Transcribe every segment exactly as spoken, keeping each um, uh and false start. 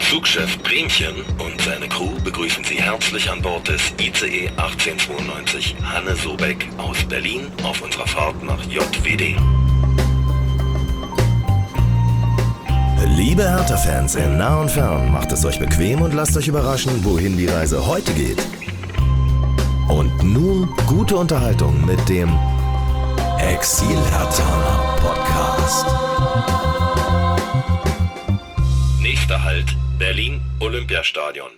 Zugchef Bremchen und seine Crew begrüßen Sie herzlich an Bord des I C E achtzehnhundertzweiundneunzig Hanne Sobeck aus Berlin auf unserer Fahrt nach J W D. Liebe Hertha-Fans in nah und fern, macht es euch bequem und lasst euch überraschen, wohin die Reise heute geht. Und nun gute Unterhaltung mit dem Exil-Hertha Podcast. Nächster Halt, Berlin Olympiastadion.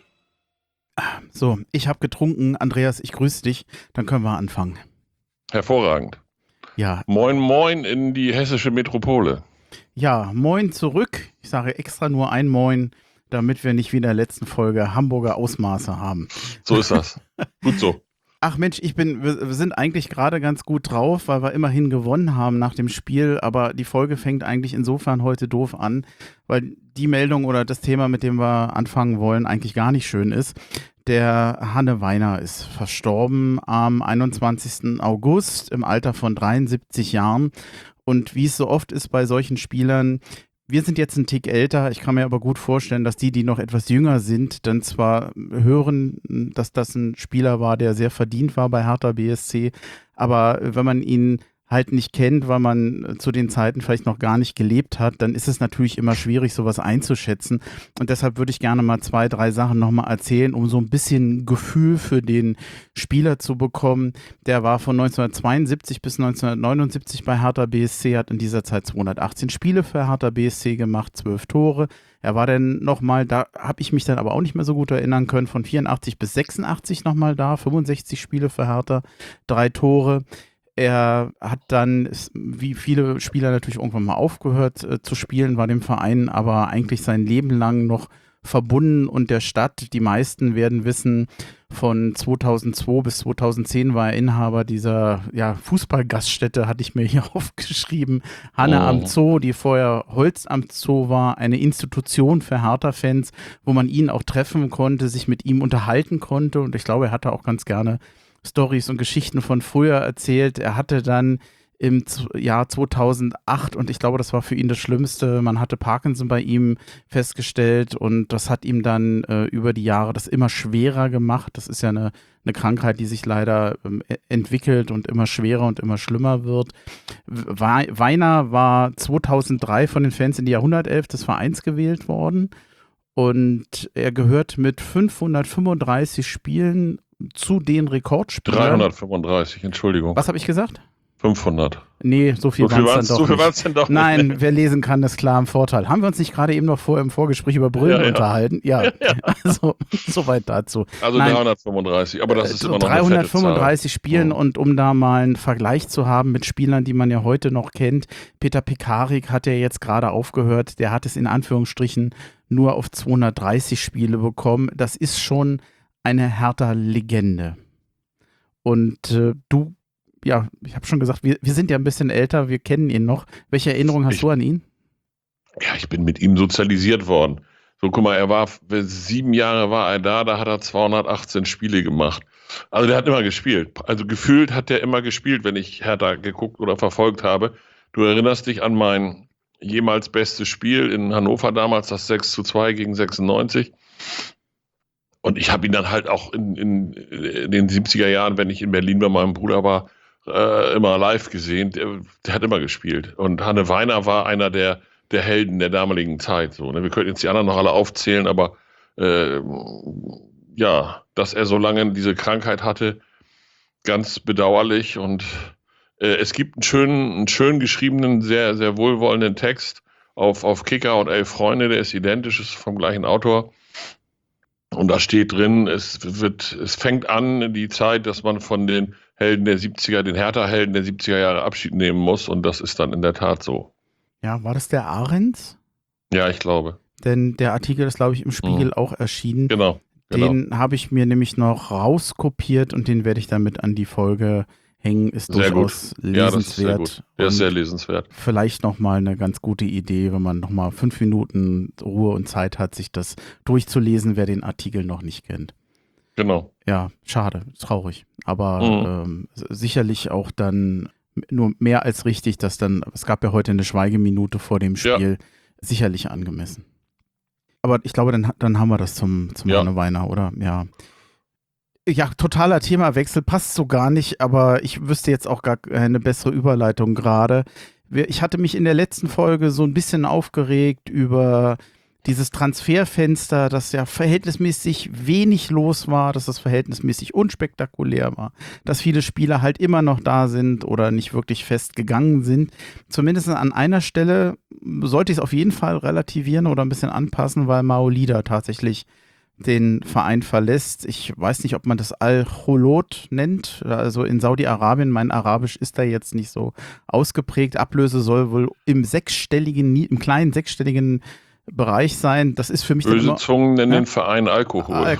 So, ich habe getrunken. Andreas, ich grüße dich. Dann können wir anfangen. Hervorragend. Ja. Moin, moin in die hessische Metropole. Ja, moin zurück. Ich sage extra nur ein Moin, damit wir nicht wie in der letzten Folge Hamburger Ausmaße haben. So ist das. Gut so. Ach Mensch, ich bin, wir, wir sind eigentlich gerade ganz gut drauf, weil wir immerhin gewonnen haben nach dem Spiel, aber die Folge fängt eigentlich insofern heute doof an, weil die Meldung oder das Thema, mit dem wir anfangen wollen, eigentlich gar nicht schön ist. Der Hanne Weiner ist verstorben am einundzwanzigsten August im Alter von dreiundsiebzig Jahren. Und wie es so oft ist bei solchen Spielern, wir sind jetzt einen Tick älter, ich kann mir aber gut vorstellen, dass die, die noch etwas jünger sind, dann zwar hören, dass das ein Spieler war, der sehr verdient war bei Hertha B S C, aber wenn man ihn halt nicht kennt, weil man zu den Zeiten vielleicht noch gar nicht gelebt hat, dann ist es natürlich immer schwierig, sowas einzuschätzen. Und deshalb würde ich gerne mal zwei, drei Sachen nochmal erzählen, um so ein bisschen Gefühl für den Spieler zu bekommen. Der war von neunzehnhundertzweiundsiebzig bis neunzehnhundertneunundsiebzig bei Hertha B S C, hat in dieser Zeit zweihundertachtzehn Spiele für Hertha B S C gemacht, zwölf Tore. Er war dann nochmal, da habe ich mich dann aber auch nicht mehr so gut erinnern können, von vierundachtzig bis sechsundachtzig nochmal da, fünfundsechzig Spiele für Hertha, drei Tore. Er hat dann, wie viele Spieler natürlich irgendwann mal aufgehört äh, zu spielen bei dem Verein, aber eigentlich sein Leben lang noch verbunden und der Stadt. Die meisten werden wissen, von zweitausendzwei bis zweitausendzehn war er Inhaber dieser ja, Fußballgaststätte, hatte ich mir hier aufgeschrieben. Hanne Oh. am Zoo, die vorher Holz am Zoo war, eine Institution für Hertha-Fans, wo man ihn auch treffen konnte, sich mit ihm unterhalten konnte und ich glaube, er hatte auch ganz gerne Storys und Geschichten von früher erzählt. Er hatte dann im Jahr zweitausendacht, und ich glaube, das war für ihn das Schlimmste, man hatte Parkinson bei ihm festgestellt und das hat ihm dann äh, über die Jahre das immer schwerer gemacht. Das ist ja eine, eine Krankheit, die sich leider ähm, entwickelt und immer schwerer und immer schlimmer wird. We- Weiner war zweitausenddrei von den Fans in die Jahrhundertelf des Vereins gewählt worden und er gehört mit fünfhundertfünfunddreißig Spielen zu den Rekordspielern. dreihundertfünfunddreißig, Entschuldigung. Was habe ich gesagt? fünfhundert. Nee, so viel So viel waren es dann waren's- doch so viel nicht. waren's denn doch nicht. Nein, wer lesen kann, ist klar im Vorteil. Haben wir uns nicht gerade eben noch vor im Vorgespräch über Brillen Ja, ja. unterhalten? Ja, also soweit dazu. Also Nein. dreihundertfünfunddreißig, aber das ist Äh, immer noch eine fette dreihundertfünfunddreißig Zahl. Spielen Ja. und um da mal einen Vergleich zu haben mit Spielern, die man ja heute noch kennt, Peter Pekarik hat ja jetzt gerade aufgehört, der hat es in Anführungsstrichen nur auf zweihundertdreißig Spiele bekommen. Das ist schon eine Hertha-Legende. Und äh, du, ja, ich habe schon gesagt, wir, wir sind ja ein bisschen älter, wir kennen ihn noch. Welche Erinnerung hast Ich- du an ihn? Ja, ich bin mit ihm sozialisiert worden. So, guck mal, er war, sieben Jahre war er da, da hat er zweihundertachtzehn Spiele gemacht. Also der hat immer gespielt. Also gefühlt hat er immer gespielt, wenn ich Hertha geguckt oder verfolgt habe. Du erinnerst dich an mein jemals bestes Spiel in Hannover damals, das sechs zu zwei gegen sechsundneunzig. Und ich habe ihn dann halt auch in, in, in den siebziger Jahren, wenn ich in Berlin bei meinem Bruder war, äh, immer live gesehen. Der, der hat immer gespielt. Und Hanne Weiner war einer der, der Helden der damaligen Zeit. So, ne? Wir könnten jetzt die anderen noch alle aufzählen, aber äh, ja, dass er so lange diese Krankheit hatte, ganz bedauerlich. Und äh, es gibt einen schönen, einen schön geschriebenen, sehr, sehr wohlwollenden Text auf, auf Kicker und Elf Freunde, der ist identisch, ist vom gleichen Autor. Und da steht drin, es wird, es fängt an, die Zeit, dass man von den Helden der siebziger, den Hertha-Helden der siebziger Jahre Abschied nehmen muss. Und das ist dann in der Tat so. Ja, war das der Ahrens? Ja, ich glaube. Denn der Artikel ist, glaube ich, im Spiegel Mhm. auch erschienen. Genau. genau. Den habe ich mir nämlich noch rauskopiert und den werde ich damit an die Folge hängen. Ist Sehr durchaus gut. Ja, das ist sehr lesenswert. gut. Der ist Und sehr lesenswert. vielleicht nochmal eine ganz gute Idee, wenn man nochmal fünf Minuten Ruhe und Zeit hat, sich das durchzulesen, wer den Artikel noch nicht kennt. Genau. Ja, schade, traurig. Aber Mhm. ähm, sicherlich auch dann nur mehr als richtig, dass dann, es gab ja heute eine Schweigeminute vor dem Ja. Spiel, sicherlich angemessen. aber ich glaube, dann, dann haben wir das zum, zum Ja. Hanneweiner, oder? Ja. Ja, totaler Themawechsel, passt so gar nicht, aber ich wüsste jetzt auch gar keine bessere Überleitung gerade. Wir- Ich hatte mich in der letzten Folge so ein bisschen aufgeregt über dieses Transferfenster, dass ja verhältnismäßig wenig los war, dass das verhältnismäßig unspektakulär war, dass viele Spieler halt immer noch da sind oder nicht wirklich fest gegangen sind. Zumindest an einer Stelle sollte ich es auf jeden Fall relativieren oder ein bisschen anpassen, weil Maolida tatsächlich den Verein verlässt. Ich weiß nicht, ob man das Al-Cholot nennt, also in Saudi-Arabien. Mein Arabisch ist da jetzt nicht so ausgeprägt. Ablöse soll wohl im sechsstelligen, im kleinen sechsstelligen Bereich sein. Das ist für mich dann Böse immer... Zungen nennen Ja? den Verein Alkohol. Ah,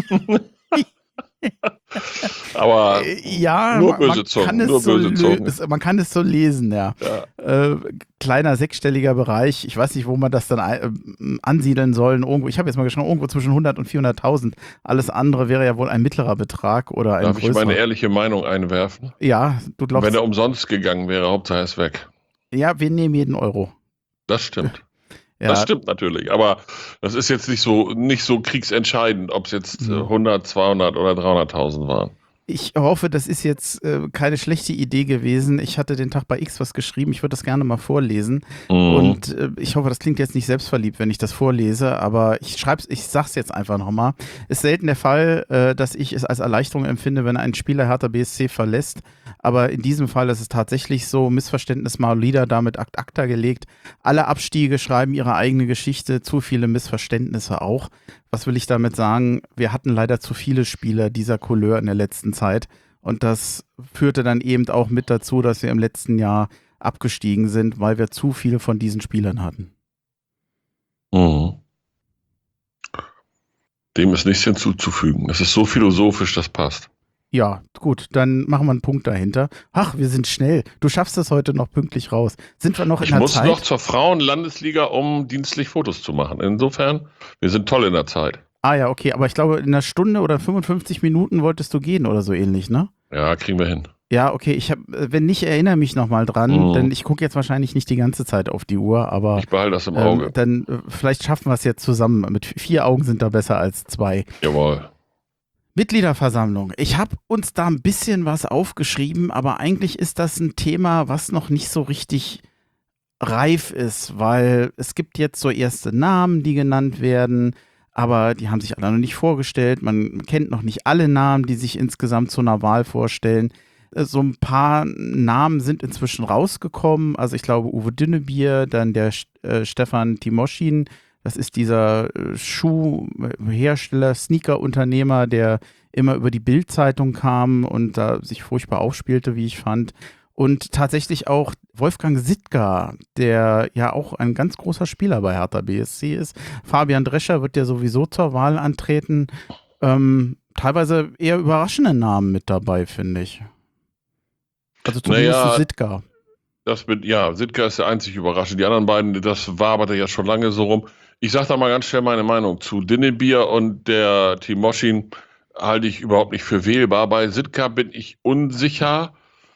Aber ja, nur man, böse man, Zungen, kann es nur so böse lö- Zungen. es- man kann es so lesen, ja. Ja. Äh, kleiner sechsstelliger Bereich. Ich weiß nicht, wo man das dann ein- äh, ansiedeln soll. Irgendwo, ich habe jetzt mal geschrieben, irgendwo zwischen hundert und vierhunderttausend. Alles andere wäre ja wohl ein mittlerer Betrag oder ein Darf ich größerer. meine ehrliche Meinung einwerfen? Ja, du glaubst, Wenn er umsonst gegangen wäre, Hauptsache er ist weg. ja, wir nehmen jeden Euro. Das stimmt. Ja, Das stimmt natürlich. Aber das ist jetzt nicht so, nicht so kriegsentscheidend, ob es jetzt äh, Mhm. hundert, zweihundert oder dreihunderttausend waren. Ich hoffe, das ist jetzt äh, keine schlechte Idee gewesen. Ich hatte den Tag bei X was geschrieben. Ich würde das gerne mal vorlesen. Mhm. Und äh, ich hoffe, das klingt jetzt nicht selbstverliebt, wenn ich das vorlese, aber ich schreib's, ich sag's jetzt einfach nochmal. Ist selten der Fall, äh, dass ich es als Erleichterung empfinde, wenn ein Spieler Hertha B S C verlässt. Aber in diesem Fall ist es tatsächlich so, Missverständnis Maolida damit ad acta gelegt. Alle Abstiege schreiben ihre eigene Geschichte, zu viele Missverständnisse auch. Was will ich damit sagen? Wir hatten leider zu viele Spieler dieser Couleur in der letzten Zeit. Und das führte dann eben auch mit dazu, dass wir im letzten Jahr abgestiegen sind, weil wir zu viele von diesen Spielern hatten. Mhm. Dem ist nichts hinzuzufügen. Das ist so philosophisch, das passt. Ja, gut, dann machen wir einen Punkt dahinter. Ach, wir sind schnell. Du schaffst das heute noch pünktlich raus. Sind wir noch in Ich der muss Zeit? noch zur Frauenlandesliga, um dienstlich Fotos zu machen. Insofern, wir sind toll in der Zeit. Ah ja, okay, aber ich glaube, in einer Stunde oder fünfundfünfzig Minuten wolltest du gehen oder so ähnlich, ne? Ja, kriegen wir hin. Ja, okay, ich habe, wenn nicht, erinnere mich nochmal dran, Mhm. denn ich gucke jetzt wahrscheinlich nicht die ganze Zeit auf die Uhr, aber Ich behalte das im ähm, Auge. dann äh, vielleicht schaffen wir es jetzt zusammen. Mit vier Augen sind da besser als zwei. Jawohl. Mitgliederversammlung. Ich habe uns da ein bisschen was aufgeschrieben, aber eigentlich ist das ein Thema, was noch nicht so richtig reif ist, weil es gibt jetzt so erste Namen, die genannt werden, aber die haben sich alle noch nicht vorgestellt. Man kennt noch nicht alle Namen, die sich insgesamt zu einer Wahl vorstellen. Äh, So ein paar Namen sind inzwischen rausgekommen. Also ich glaube Uwe Dünnebier, dann der äh, Stefan Timoschin. Das ist dieser äh, Schuhhersteller, Sneaker-Unternehmer, der immer über die Bild-Zeitung kam und da sich furchtbar aufspielte, wie ich fand. Und tatsächlich auch Wolfgang Sittger, der ja auch ein ganz großer Spieler bei Hertha B S C ist. Fabian Drescher wird ja sowieso zur Wahl antreten. Ähm, teilweise eher überraschende Namen mit dabei, finde ich. Also zumindest Naja, Sittger. Das mit, ja, Sittger ist der einzig überraschend. Die anderen beiden, das waberte ja schon lange so rum. Ich sage da mal ganz schnell meine Meinung zu. Dinnebier und der Timoschin halte ich überhaupt nicht für wählbar. Bei Sittger bin ich unsicher,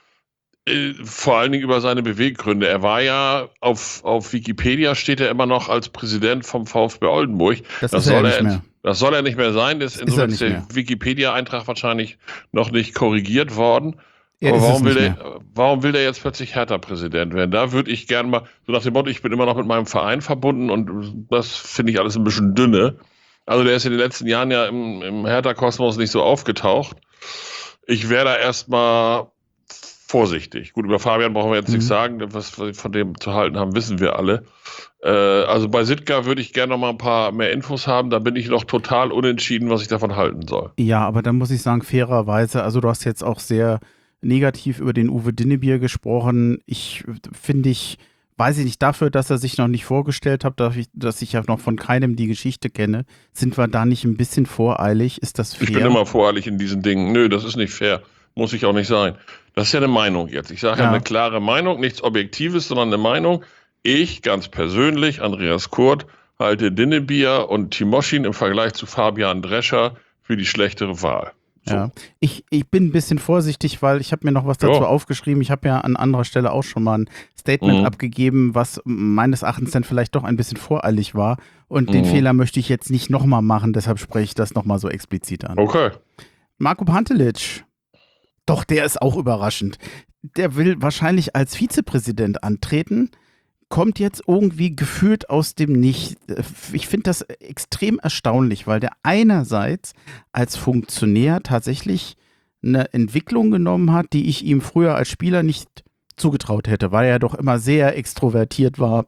äh, vor allen Dingen über seine Beweggründe. Er war ja, auf, auf Wikipedia steht er immer noch als Präsident vom VfB Oldenburg. Das, Das ist er ja soll nicht er, mehr. das soll er nicht mehr sein. Das ist insofern er ist nicht der mehr. Wikipedia-Eintrag wahrscheinlich noch nicht korrigiert worden. Er Aber ist es warum will, nicht der, mehr. warum will der jetzt plötzlich Hertha-Präsident werden? Da würde ich gerne mal, so nach dem Motto, ich bin immer noch mit meinem Verein verbunden und das finde ich alles ein bisschen dünne. Also der ist in den letzten Jahren ja im, im Hertha-Kosmos nicht so aufgetaucht. Ich wäre da erstmal vorsichtig. Gut, über Fabian brauchen wir jetzt Mhm. nichts sagen. Was wir von dem zu halten haben, wissen wir alle. Äh, also bei Sittger würde ich gerne noch mal ein paar mehr Infos haben. Da bin ich noch total unentschieden, was ich davon halten soll. Ja, aber dann muss ich sagen, fairerweise, also du hast jetzt auch sehr negativ über den Uwe Dinnebier gesprochen. Ich finde ich, weiß ich nicht, dafür, dass er sich noch nicht vorgestellt hat, dass ich, dass ich ja noch von keinem die Geschichte kenne, sind wir da nicht ein bisschen voreilig? Ist das fair? Ich bin immer voreilig in diesen Dingen. Nö, das ist nicht fair. Muss ich auch nicht sein. Das ist ja eine Meinung jetzt. Ich sage ja Ja. eine klare Meinung, nichts Objektives, sondern eine Meinung. Ich ganz persönlich, Andreas Kurt, halte Dinnebier und Timoschin im Vergleich zu Fabian Drescher für die schlechtere Wahl. So. Ja. Ich, ich bin ein bisschen vorsichtig, weil ich habe mir noch was dazu Ja. aufgeschrieben. Ich habe ja an anderer Stelle auch schon mal ein Statement Mhm. abgegeben, was meines Erachtens dann vielleicht doch ein bisschen voreilig war. Und Mhm. den Fehler möchte ich jetzt nicht nochmal machen, deshalb spreche ich das nochmal so explizit an. Okay. Marko Pantelic, doch, der ist auch überraschend. Der will wahrscheinlich als Vizepräsident antreten, kommt jetzt irgendwie gefühlt aus dem Nichts. Ich finde das extrem erstaunlich, weil der einerseits als Funktionär tatsächlich eine Entwicklung genommen hat, die ich ihm früher als Spieler nicht zugetraut hätte, weil er doch immer sehr extrovertiert war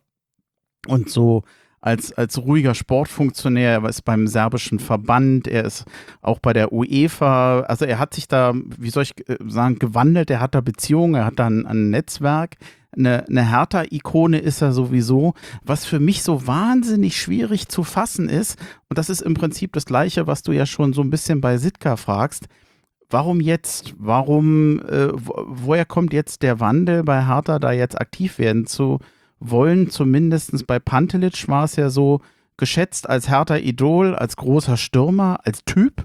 und so als, als ruhiger Sportfunktionär. Er ist beim serbischen Verband, er ist auch bei der UEFA, also er hat sich da, wie soll ich sagen, gewandelt, er hat da Beziehungen, er hat da ein, ein Netzwerk, eine, eine Hertha-Ikone ist er sowieso, was für mich so wahnsinnig schwierig zu fassen ist, und das ist im Prinzip das Gleiche, was du ja schon so ein bisschen bei Sitka fragst. Warum jetzt? Warum, äh, wo, woher kommt jetzt der Wandel bei Hertha, da jetzt aktiv werden zu wollen? Zumindest bei Pantelic war es ja so geschätzt als Hertha-Idol, als großer Stürmer, als Typ,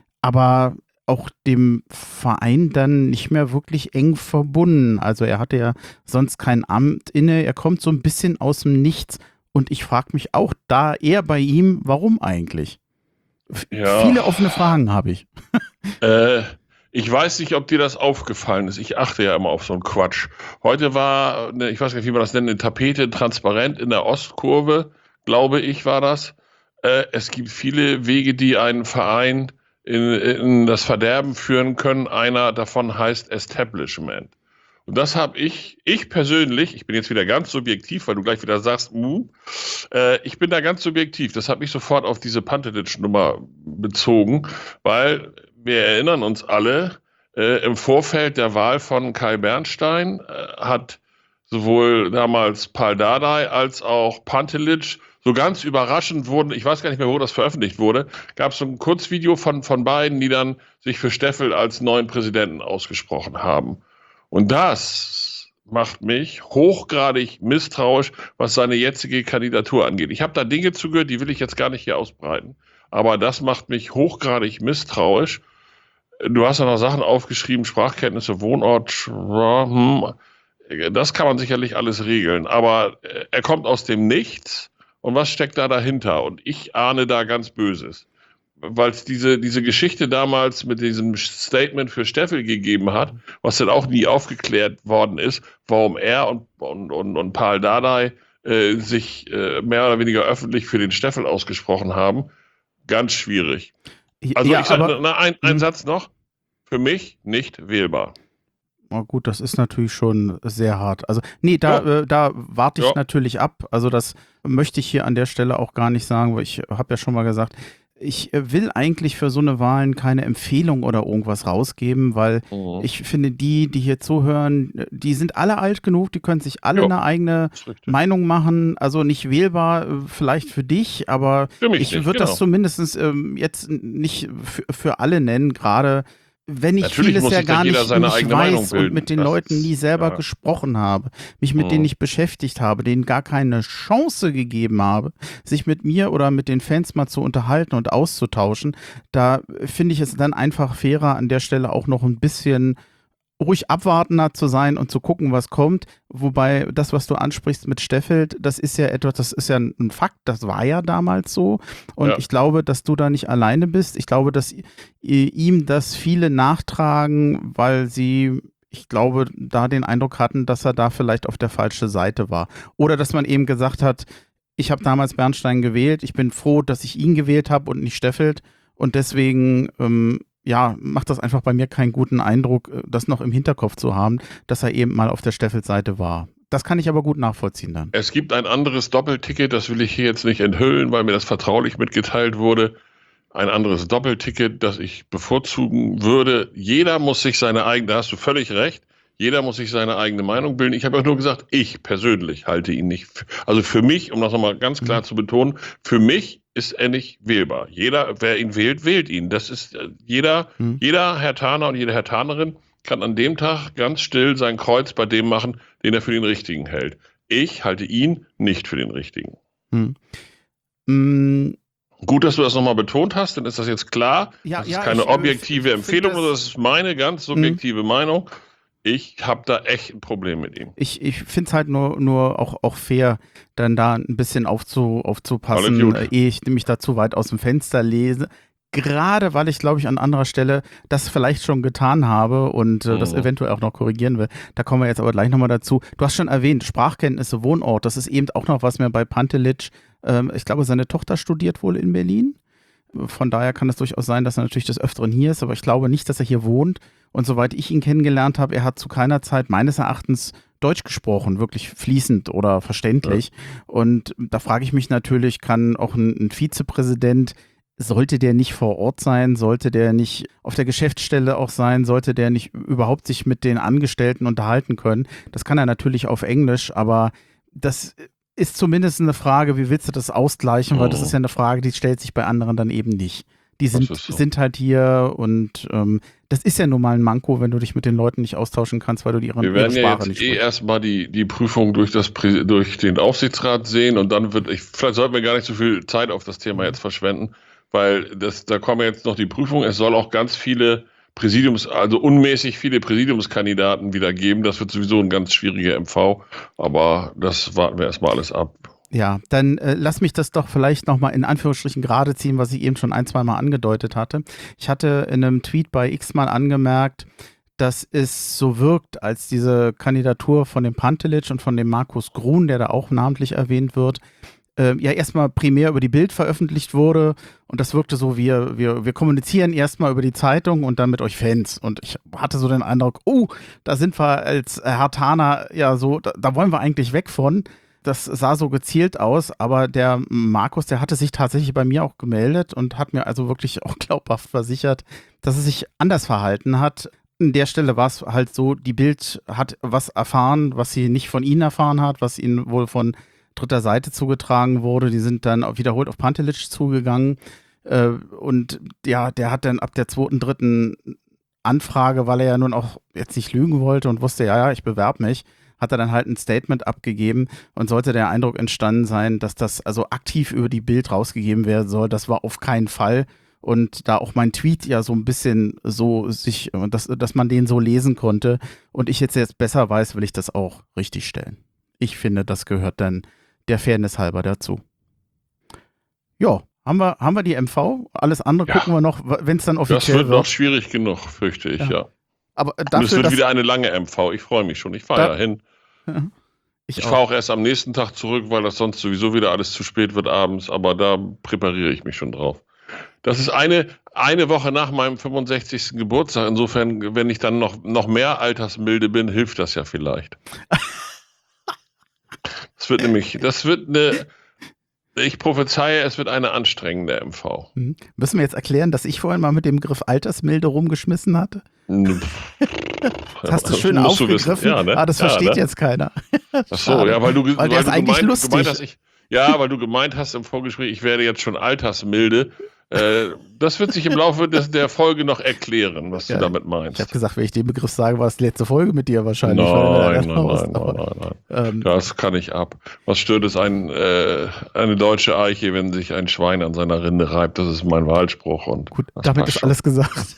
aber auch dem Verein dann nicht mehr wirklich eng verbunden. Also er hatte ja sonst kein Amt inne, er kommt so ein bisschen aus dem Nichts, und ich frage mich auch da eher bei ihm, warum eigentlich? F- Ja. Viele offene Fragen habe ich. Äh, ich weiß nicht, ob dir das aufgefallen ist. Ich achte ja immer auf so einen Quatsch. Heute war, eine, ich weiß nicht, wie man das nennt, eine Tapete transparent in der Ostkurve, glaube ich, war das. Äh, es gibt viele Wege, die einen Verein in, in das Verderben führen können. Einer davon heißt Establishment. Und das habe ich, ich persönlich, ich bin jetzt wieder ganz subjektiv, weil du gleich wieder sagst, uh, äh, ich bin da ganz subjektiv. Das hat mich sofort auf diese Pantelic-Nummer bezogen, weil wir erinnern uns alle, äh, im Vorfeld der Wahl von Kai Bernstein äh, hat sowohl damals Pal Dardai als auch Pantelic so ganz überraschend wurden, ich weiß gar nicht mehr, wo das veröffentlicht wurde, gab es so ein Kurzvideo von, von beiden, die dann sich für Steffel als neuen Präsidenten ausgesprochen haben. Und das macht mich hochgradig misstrauisch, was seine jetzige Kandidatur angeht. Ich habe da Dinge zugehört, die will ich jetzt gar nicht hier ausbreiten. Aber das macht mich hochgradig misstrauisch. Du hast ja noch Sachen aufgeschrieben, Sprachkenntnisse, Wohnort, hm, das kann man sicherlich alles regeln. Aber er kommt aus dem Nichts, und was steckt da dahinter? Und ich ahne da ganz Böses. Weil es diese, diese Geschichte damals mit diesem Statement für Steffel gegeben hat, was dann auch nie aufgeklärt worden ist, warum er und, und, und, und Pal Dardai äh, sich äh, mehr oder weniger öffentlich für den Steffel ausgesprochen haben. Ganz schwierig. Also ja, ich sage, aber, na, ein, ein hm. Satz noch. Für mich nicht wählbar. Oh gut, das ist natürlich schon sehr hart. Also, nee, da, Ja. äh, da warte ich Ja. natürlich ab. Also, das möchte ich hier an der Stelle auch gar nicht sagen, weil ich habe ja schon mal gesagt, ich äh, will eigentlich für so eine Wahlen keine Empfehlung oder irgendwas rausgeben, weil Mhm. ich finde, die, die hier zuhören, die sind alle alt genug, die können sich alle Ja. eine eigene Ist richtig. Meinung machen. Also nicht wählbar, äh, vielleicht für dich, aber Für mich ich nicht, würde genau. das zumindest ähm, jetzt nicht für, für alle nennen, gerade wenn ich Natürlich vieles muss ja sich da gar jeder nicht, seine nicht eigene Meinung weiß und bilden. mit den Das Leuten ist- nie selber ja. gesprochen habe, mich mit Mhm. denen nicht beschäftigt habe, denen gar keine Chance gegeben habe, sich mit mir oder mit den Fans mal zu unterhalten und auszutauschen, da finde ich es dann einfach fairer, an der Stelle auch noch ein bisschen ruhig abwartender zu sein und zu gucken, was kommt. Wobei das, was du ansprichst mit Steffelt, das ist ja etwas, das ist ja ein Fakt, das war ja damals so. Und Ja. ich glaube, dass du da nicht alleine bist. Ich glaube, dass i- ihm das viele nachtragen, weil sie, ich glaube, da den Eindruck hatten, dass er da vielleicht auf der falschen Seite war. Oder dass man eben gesagt hat, ich habe damals Bernstein gewählt, ich bin froh, dass ich ihn gewählt habe und nicht Steffelt. Und deswegen ähm, ja, macht das einfach bei mir keinen guten Eindruck, das noch im Hinterkopf zu haben, dass er eben mal auf der Steffels-Seite war. Das kann ich aber gut nachvollziehen dann. Es gibt ein anderes Doppelticket, das will ich hier jetzt nicht enthüllen, weil mir das vertraulich mitgeteilt wurde. Ein anderes Doppelticket, das ich bevorzugen würde. Jeder muss sich seine eigene, da hast du völlig recht, jeder muss sich seine eigene Meinung bilden. Ich habe auch nur gesagt, ich persönlich halte ihn nicht. Für, also für mich, um das nochmal ganz klar mhm. zu betonen, für mich ist er nicht wählbar. Jeder, wer ihn wählt, wählt ihn. Das ist jeder, mhm. jeder Herthaner und jede Herthanerin kann an dem Tag ganz still sein Kreuz bei dem machen, den er für den Richtigen hält. Ich halte ihn nicht für den Richtigen. Mhm. Mhm. Gut, dass du das nochmal betont hast, dann ist das jetzt klar. Ja, das ist ja, keine ich, objektive ich Empfehlung, das, das ist meine ganz subjektive mhm. Meinung. Ich habe da echt ein Problem mit ihm. Ich, ich finde es halt nur, nur auch, auch fair, dann da ein bisschen aufzu, aufzupassen, äh, ehe ich mich da zu weit aus dem Fenster lese. Gerade weil ich, glaube ich, an anderer Stelle das vielleicht schon getan habe und äh, das Mhm. eventuell auch noch korrigieren will. Da kommen wir jetzt aber gleich nochmal dazu. Du hast schon erwähnt, Sprachkenntnisse, Wohnort, das ist eben auch noch was mir bei Pantelic, ähm, ich glaube, seine Tochter studiert wohl in Berlin. Von daher kann es durchaus sein, dass er natürlich des Öfteren hier ist, aber ich glaube nicht, dass er hier wohnt. Und soweit ich ihn kennengelernt habe, er hat zu keiner Zeit meines Erachtens Deutsch gesprochen, wirklich fließend oder verständlich. Ja. Und da frage ich mich natürlich, kann auch ein, ein Vizepräsident, sollte der nicht vor Ort sein, sollte der nicht auf der Geschäftsstelle auch sein, sollte der nicht überhaupt sich mit den Angestellten unterhalten können? Das kann er natürlich auf Englisch, aber das ist zumindest eine Frage, wie willst du das ausgleichen, weil das ist ja eine Frage, die stellt sich bei anderen dann eben nicht. Die sind, so. sind halt hier und ähm, das ist ja nun mal ein Manko, wenn du dich mit den Leuten nicht austauschen kannst, weil du die ihre, Wir werden ihre Sprache ja nicht jetzt eh sprichst. erstmal die, die Prüfung durch, das, durch den Aufsichtsrat sehen und dann wird, ich, vielleicht sollten wir gar nicht so viel Zeit auf das Thema jetzt verschwenden, weil das, da kommen jetzt noch die Prüfung. Es soll auch ganz viele Präsidiums, also unmäßig viele Präsidiumskandidaten wieder geben. Das wird sowieso ein ganz schwieriger M V, aber das warten wir erstmal alles ab. Ja, dann äh, lass mich das doch vielleicht nochmal in Anführungsstrichen gerade ziehen, was ich eben schon ein, zwei Mal angedeutet hatte. Ich hatte in einem Tweet bei X mal angemerkt, dass es so wirkt, als diese Kandidatur von dem Pantelic und von dem Markus Grun, der da auch namentlich erwähnt wird, äh, ja erstmal primär über die Bild veröffentlicht wurde und das wirkte so, wir, wir, wir kommunizieren erstmal über die Zeitung und dann mit euch Fans und ich hatte so den Eindruck, oh, da sind wir als Hartaner ja so, da, da wollen wir eigentlich weg von. Das sah so gezielt aus, aber der Markus, der hatte sich tatsächlich bei mir auch gemeldet und hat mir also wirklich auch glaubhaft versichert, dass er sich anders verhalten hat. An der Stelle war es halt so, die Bild hat was erfahren, was sie nicht von ihnen erfahren hat, was ihnen wohl von dritter Seite zugetragen wurde. Die sind dann wiederholt auf Pantelic zugegangen äh, und ja, der hat dann ab der zweiten, dritten Anfrage, weil er ja nun auch jetzt nicht lügen wollte und wusste, ja, ja, ich bewerbe mich, hat er dann halt ein Statement abgegeben und sollte der Eindruck entstanden sein, dass das also aktiv über die Bild rausgegeben werden soll. Das war auf keinen Fall. Und da auch mein Tweet ja so ein bisschen so sich, dass, dass man den so lesen konnte und ich jetzt jetzt besser weiß, will ich das auch richtig stellen. Ich finde, das gehört dann der Fairness halber dazu. Ja, haben wir, haben wir die M V? Alles andere ja. Gucken wir noch, wenn es dann offiziell wird. Das wird noch schwierig genug, fürchte ich, ja. ja. Aber dafür, und es wird wieder eine lange M V. Ich freue mich schon. Ich fahre da, ja hin. Ja, ich ich fahre auch erst am nächsten Tag zurück, weil das sonst sowieso wieder alles zu spät wird abends. Aber da präpariere ich mich schon drauf. Das ist eine, eine Woche nach meinem fünfundsechzigsten Geburtstag. Insofern, wenn ich dann noch, noch mehr altersmilde bin, hilft das ja vielleicht. Das wird nämlich, das wird eine... Ich prophezeie, es wird eine anstrengende M V. Mhm. Müssen wir jetzt erklären, dass ich vorhin mal mit dem Begriff Altersmilde rumgeschmissen hatte? Das hast du schön das aufgegriffen. Ja, ne? Ah, das ja, versteht ne? jetzt keiner. Ach so, ja, weil du, weil weil der ist du eigentlich gemeint, lustig. Gemeint hast, ich, ja, weil du gemeint hast im Vorgespräch, ich werde jetzt schon altersmilde. Äh, das wird sich im Laufe des, der Folge noch erklären, was ja, du damit meinst. Ich habe gesagt, wenn ich den Begriff sage, war es die letzte Folge mit dir wahrscheinlich. Nein, nein, nein, nein, nein, nein. Ähm, das kann ich ab. Was stört es ein, äh, eine deutsche Eiche, wenn sich ein Schwein an seiner Rinde reibt? Das ist mein Wahlspruch. Und gut, damit ist schon alles gesagt.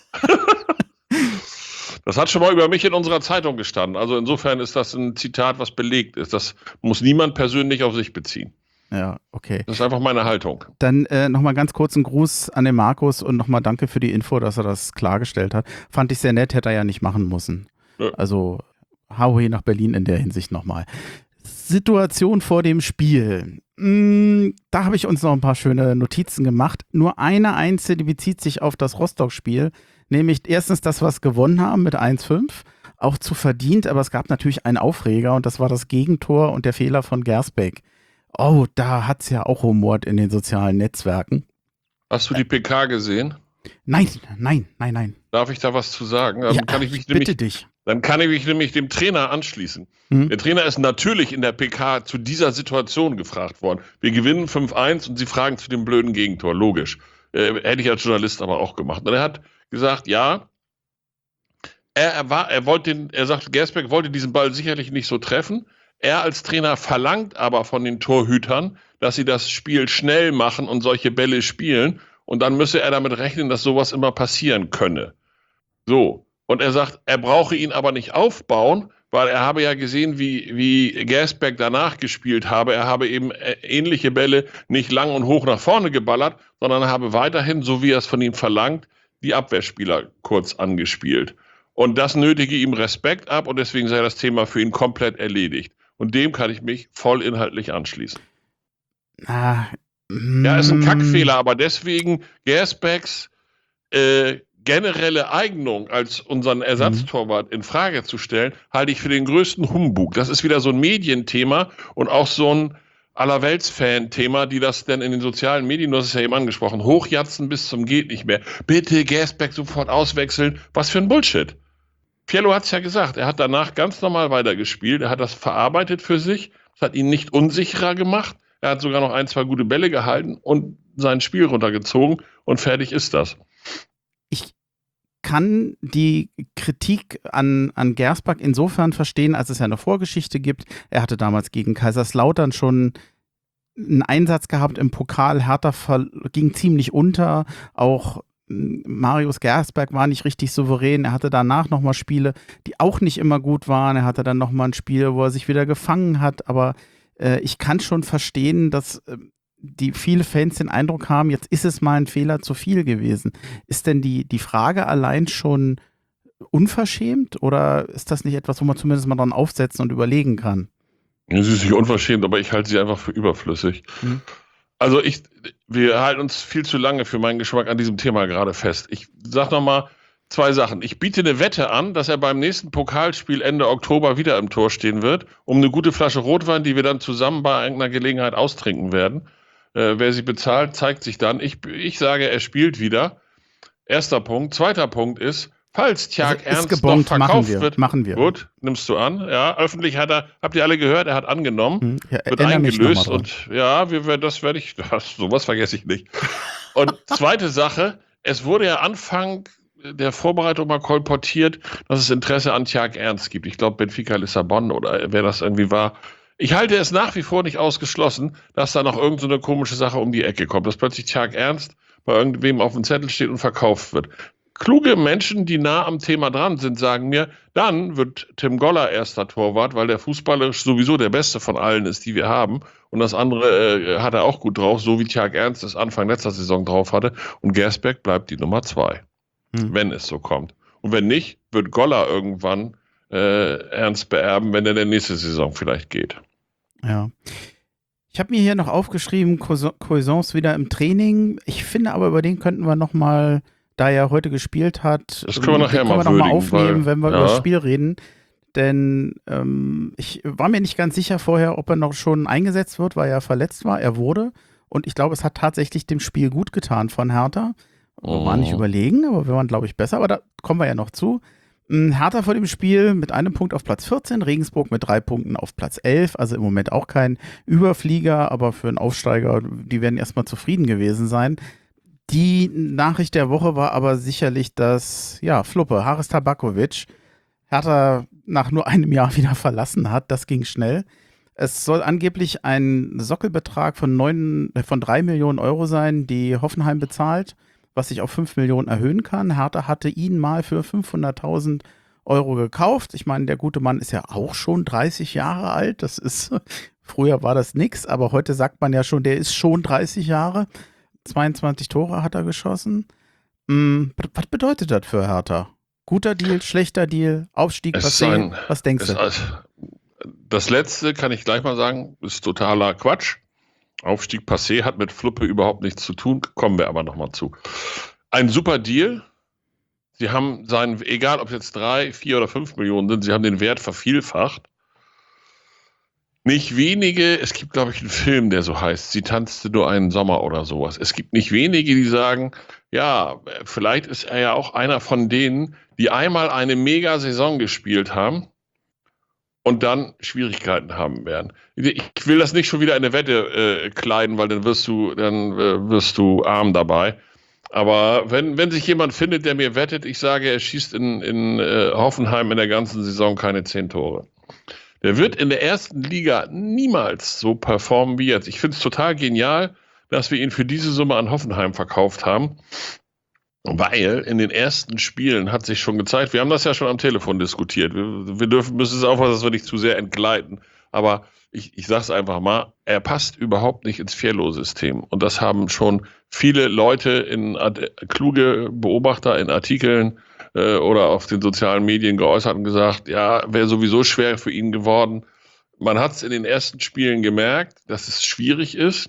Das hat schon mal über mich in unserer Zeitung gestanden. Also insofern ist das ein Zitat, was belegt ist. Das muss niemand persönlich auf sich beziehen. Ja, okay. Das ist einfach meine Haltung. Dann äh, nochmal ganz kurz einen Gruß an den Markus und nochmal danke für die Info, dass er das klargestellt hat. Fand ich sehr nett, hätte er ja nicht machen müssen. Ja. Also Hauhe nach Berlin in der Hinsicht nochmal. Situation vor dem Spiel. Hm, da habe ich uns noch ein paar schöne Notizen gemacht. Nur eine einzige, die bezieht sich auf das Rostock-Spiel. Nämlich erstens das, was gewonnen haben mit eins fünf. Auch zu verdient, aber es gab natürlich einen Aufreger und das war das Gegentor und der Fehler von Gersbeck. Oh, da hat es ja auch rumort in den sozialen Netzwerken. Hast du die P K gesehen? Nein, nein, nein, nein. Darf ich da was zu sagen? Dann ja, kann ich mich bitte nämlich, dich. Dann kann ich mich nämlich dem Trainer anschließen. Mhm. Der Trainer ist natürlich in der P K zu dieser Situation gefragt worden. Wir gewinnen fünf eins und sie fragen zu dem blöden Gegentor. Logisch. Äh, hätte ich als Journalist aber auch gemacht. Und er hat gesagt, ja, er, er, war, er, wollte den, er sagt, Gersbeck wollte diesen Ball sicherlich nicht so treffen. Er als Trainer verlangt aber von den Torhütern, dass sie das Spiel schnell machen und solche Bälle spielen. Und dann müsse er damit rechnen, dass sowas immer passieren könne. So. Und er sagt, er brauche ihn aber nicht aufbauen, weil er habe ja gesehen, wie, wie Gersbeck danach gespielt habe. Er habe eben ähnliche Bälle nicht lang und hoch nach vorne geballert, sondern habe weiterhin, so wie er es von ihm verlangt, die Abwehrspieler kurz angespielt. Und das nötige ihm Respekt ab und deswegen sei das Thema für ihn komplett erledigt. Und dem kann ich mich voll inhaltlich anschließen. Ah, ja, ist ein Kackfehler, aber deswegen Gersbecks äh, generelle Eignung als unseren Ersatztorwart in Frage zu stellen, halte ich für den größten Humbug. Das ist wieder so ein Medienthema und auch so ein Allerwelts-Fan-Thema, die das denn in den sozialen Medien, du hast es ja eben angesprochen, hochjatzen bis zum geht nicht mehr. Bitte Gersbeck sofort auswechseln. Was für ein Bullshit. Fiello hat es ja gesagt, er hat danach ganz normal weitergespielt, er hat das verarbeitet für sich, das hat ihn nicht unsicherer gemacht, er hat sogar noch ein, zwei gute Bälle gehalten und sein Spiel runtergezogen und fertig ist das. Ich kann die Kritik an, an Gersbach insofern verstehen, als es ja eine Vorgeschichte gibt. Er hatte damals gegen Kaiserslautern schon einen Einsatz gehabt im Pokal. Hertha ging ziemlich unter. Auch Marius Gersbach war nicht richtig souverän. Er hatte danach nochmal Spiele, die auch nicht immer gut waren. Er hatte dann nochmal ein Spiel, wo er sich wieder gefangen hat. Aber äh, ich kann schon verstehen, dass äh, die viele Fans den Eindruck haben, jetzt ist es mal ein Fehler zu viel gewesen. Ist denn die, die Frage allein schon unverschämt oder ist das nicht etwas, wo man zumindest mal dran aufsetzen und überlegen kann? Sie ist nicht unverschämt, aber ich halte sie einfach für überflüssig. Hm. Also ich, wir halten uns viel zu lange für meinen Geschmack an diesem Thema gerade fest. Ich sag nochmal zwei Sachen. Ich biete eine Wette an, dass er beim nächsten Pokalspiel Ende Oktober wieder im Tor stehen wird, um eine gute Flasche Rotwein, die wir dann zusammen bei irgendeiner Gelegenheit austrinken werden. Äh, wer sie bezahlt, zeigt sich dann. Ich, ich sage, er spielt wieder. Erster Punkt. Zweiter Punkt ist, falls Tjag also Ernst gebongt, noch verkauft machen wir, wird, machen wir. Gut, nimmst du an. Ja, öffentlich hat er, habt ihr alle gehört, er hat angenommen, hm, ja, wird eingelöst und ja, wir, das werde ich, das, sowas vergesse ich nicht. Und zweite Sache, es wurde ja Anfang der Vorbereitung mal kolportiert, dass es Interesse an Tjag Ernst gibt. Ich glaube, Benfica Lissabon oder wer das irgendwie war. Ich halte es nach wie vor nicht ausgeschlossen, dass da noch irgend so eine komische Sache um die Ecke kommt, dass plötzlich Tjag Ernst bei irgendwem auf dem Zettel steht und verkauft wird. Kluge Menschen, die nah am Thema dran sind, sagen mir, dann wird Tim Goller erster Torwart, weil der fußballerisch sowieso der beste von allen ist, die wir haben. Und das andere äh, hat er auch gut drauf, so wie Tjag Ernst es Anfang letzter Saison drauf hatte. Und Gersbeck bleibt die Nummer zwei, hm. wenn es so kommt. Und wenn nicht, wird Goller irgendwann äh, Ernst beerben, wenn er in der nächste Saison vielleicht geht. Ja. Ich habe mir hier noch aufgeschrieben, Cuisance wieder im Training. Ich finde aber, über den könnten wir noch mal, da er heute gespielt hat, das können wir nachher mal, wir noch mal aufnehmen, weil, wenn wir ja. über das Spiel reden. Denn ähm, ich war mir nicht ganz sicher vorher, ob er noch schon eingesetzt wird, weil er verletzt war. Er wurde. Und ich glaube, es hat tatsächlich dem Spiel gut getan von Hertha. Oh. War nicht überlegen, aber wir waren, glaube ich, besser. Aber da kommen wir ja noch zu. Hertha vor dem Spiel mit einem Punkt auf Platz vierzehn, Regensburg mit drei Punkten auf Platz elf, also im Moment auch kein Überflieger, aber für einen Aufsteiger, die werden erstmal zufrieden gewesen sein. Die Nachricht der Woche war aber sicherlich, dass, ja, Fluppe, Haris Tabakovic, Hertha nach nur einem Jahr wieder verlassen hat. Das ging schnell. Es soll angeblich ein Sockelbetrag von, neun, von drei Millionen Euro sein, die Hoffenheim bezahlt, was sich auf fünf Millionen erhöhen kann. Hertha hatte ihn mal für fünfhunderttausend Euro gekauft. Ich meine, der gute Mann ist ja auch schon dreißig Jahre alt. Das ist, früher war das nix, aber heute sagt man ja schon, der ist schon dreißig Jahre. zweiundzwanzig Tore hat er geschossen. Hm, was bedeutet das für Hertha? Guter Deal, schlechter Deal, Aufstieg, was, ein, was denkst du? Ist, das letzte kann ich gleich mal sagen, ist totaler Quatsch. Aufstieg passé, hat mit Fluppe überhaupt nichts zu tun, kommen wir aber nochmal zu. Ein super Deal. Sie haben seinen, egal ob es jetzt drei, vier oder fünf Millionen sind, sie haben den Wert vervielfacht. Nicht wenige, es gibt, glaube ich, einen Film, der so heißt, sie tanzte nur einen Sommer oder sowas. Es gibt nicht wenige, die sagen, ja, vielleicht ist er ja auch einer von denen, die einmal eine Mega-Saison gespielt haben und dann Schwierigkeiten haben werden. Ich will das nicht schon wieder in eine Wette äh, kleiden, weil dann wirst du, dann äh, wirst du arm dabei. Aber wenn, wenn sich jemand findet, der mir wettet, ich sage, er schießt in, in äh, Hoffenheim in der ganzen Saison keine zehn Tore. Der wird in der ersten Liga niemals so performen wie jetzt. Ich finde es total genial, dass wir ihn für diese Summe an Hoffenheim verkauft haben. Weil in den ersten Spielen hat sich schon gezeigt, wir haben das ja schon am Telefon diskutiert, wir, wir dürfen, müssen es aufpassen, dass wir nicht zu sehr entgleiten, aber ich, ich sage es einfach mal, er passt überhaupt nicht ins Fierlo-System und das haben schon viele Leute, in kluge Beobachter in Artikeln äh, oder auf den sozialen Medien geäußert und gesagt, ja, wäre sowieso schwer für ihn geworden. Man hat es in den ersten Spielen gemerkt, dass es schwierig ist.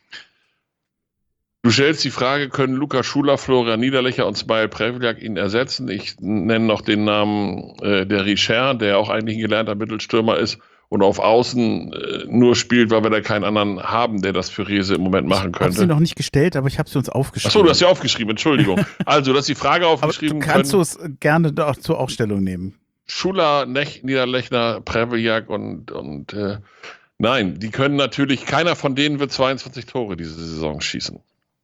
Du stellst die Frage, können Luca Schuler, Florian Niederlechner und Smail Prevljak ihn ersetzen? Ich nenne noch den Namen äh, der Richer, der auch eigentlich ein gelernter Mittelstürmer ist und auf Außen äh, nur spielt, weil wir da keinen anderen haben, der das für Rehse im Moment machen könnte. Ich habe sie noch nicht gestellt, aber ich habe sie uns aufgeschrieben. Achso, du hast sie aufgeschrieben, Entschuldigung. Also, du hast die Frage aufgeschrieben. Aber du kannst du es gerne auch zur Aufstellung nehmen. Schuler, Nech, Niederlechner, Prevljak und, und äh, nein, die können natürlich, keiner von denen wird zweiundzwanzig Tore diese Saison schießen.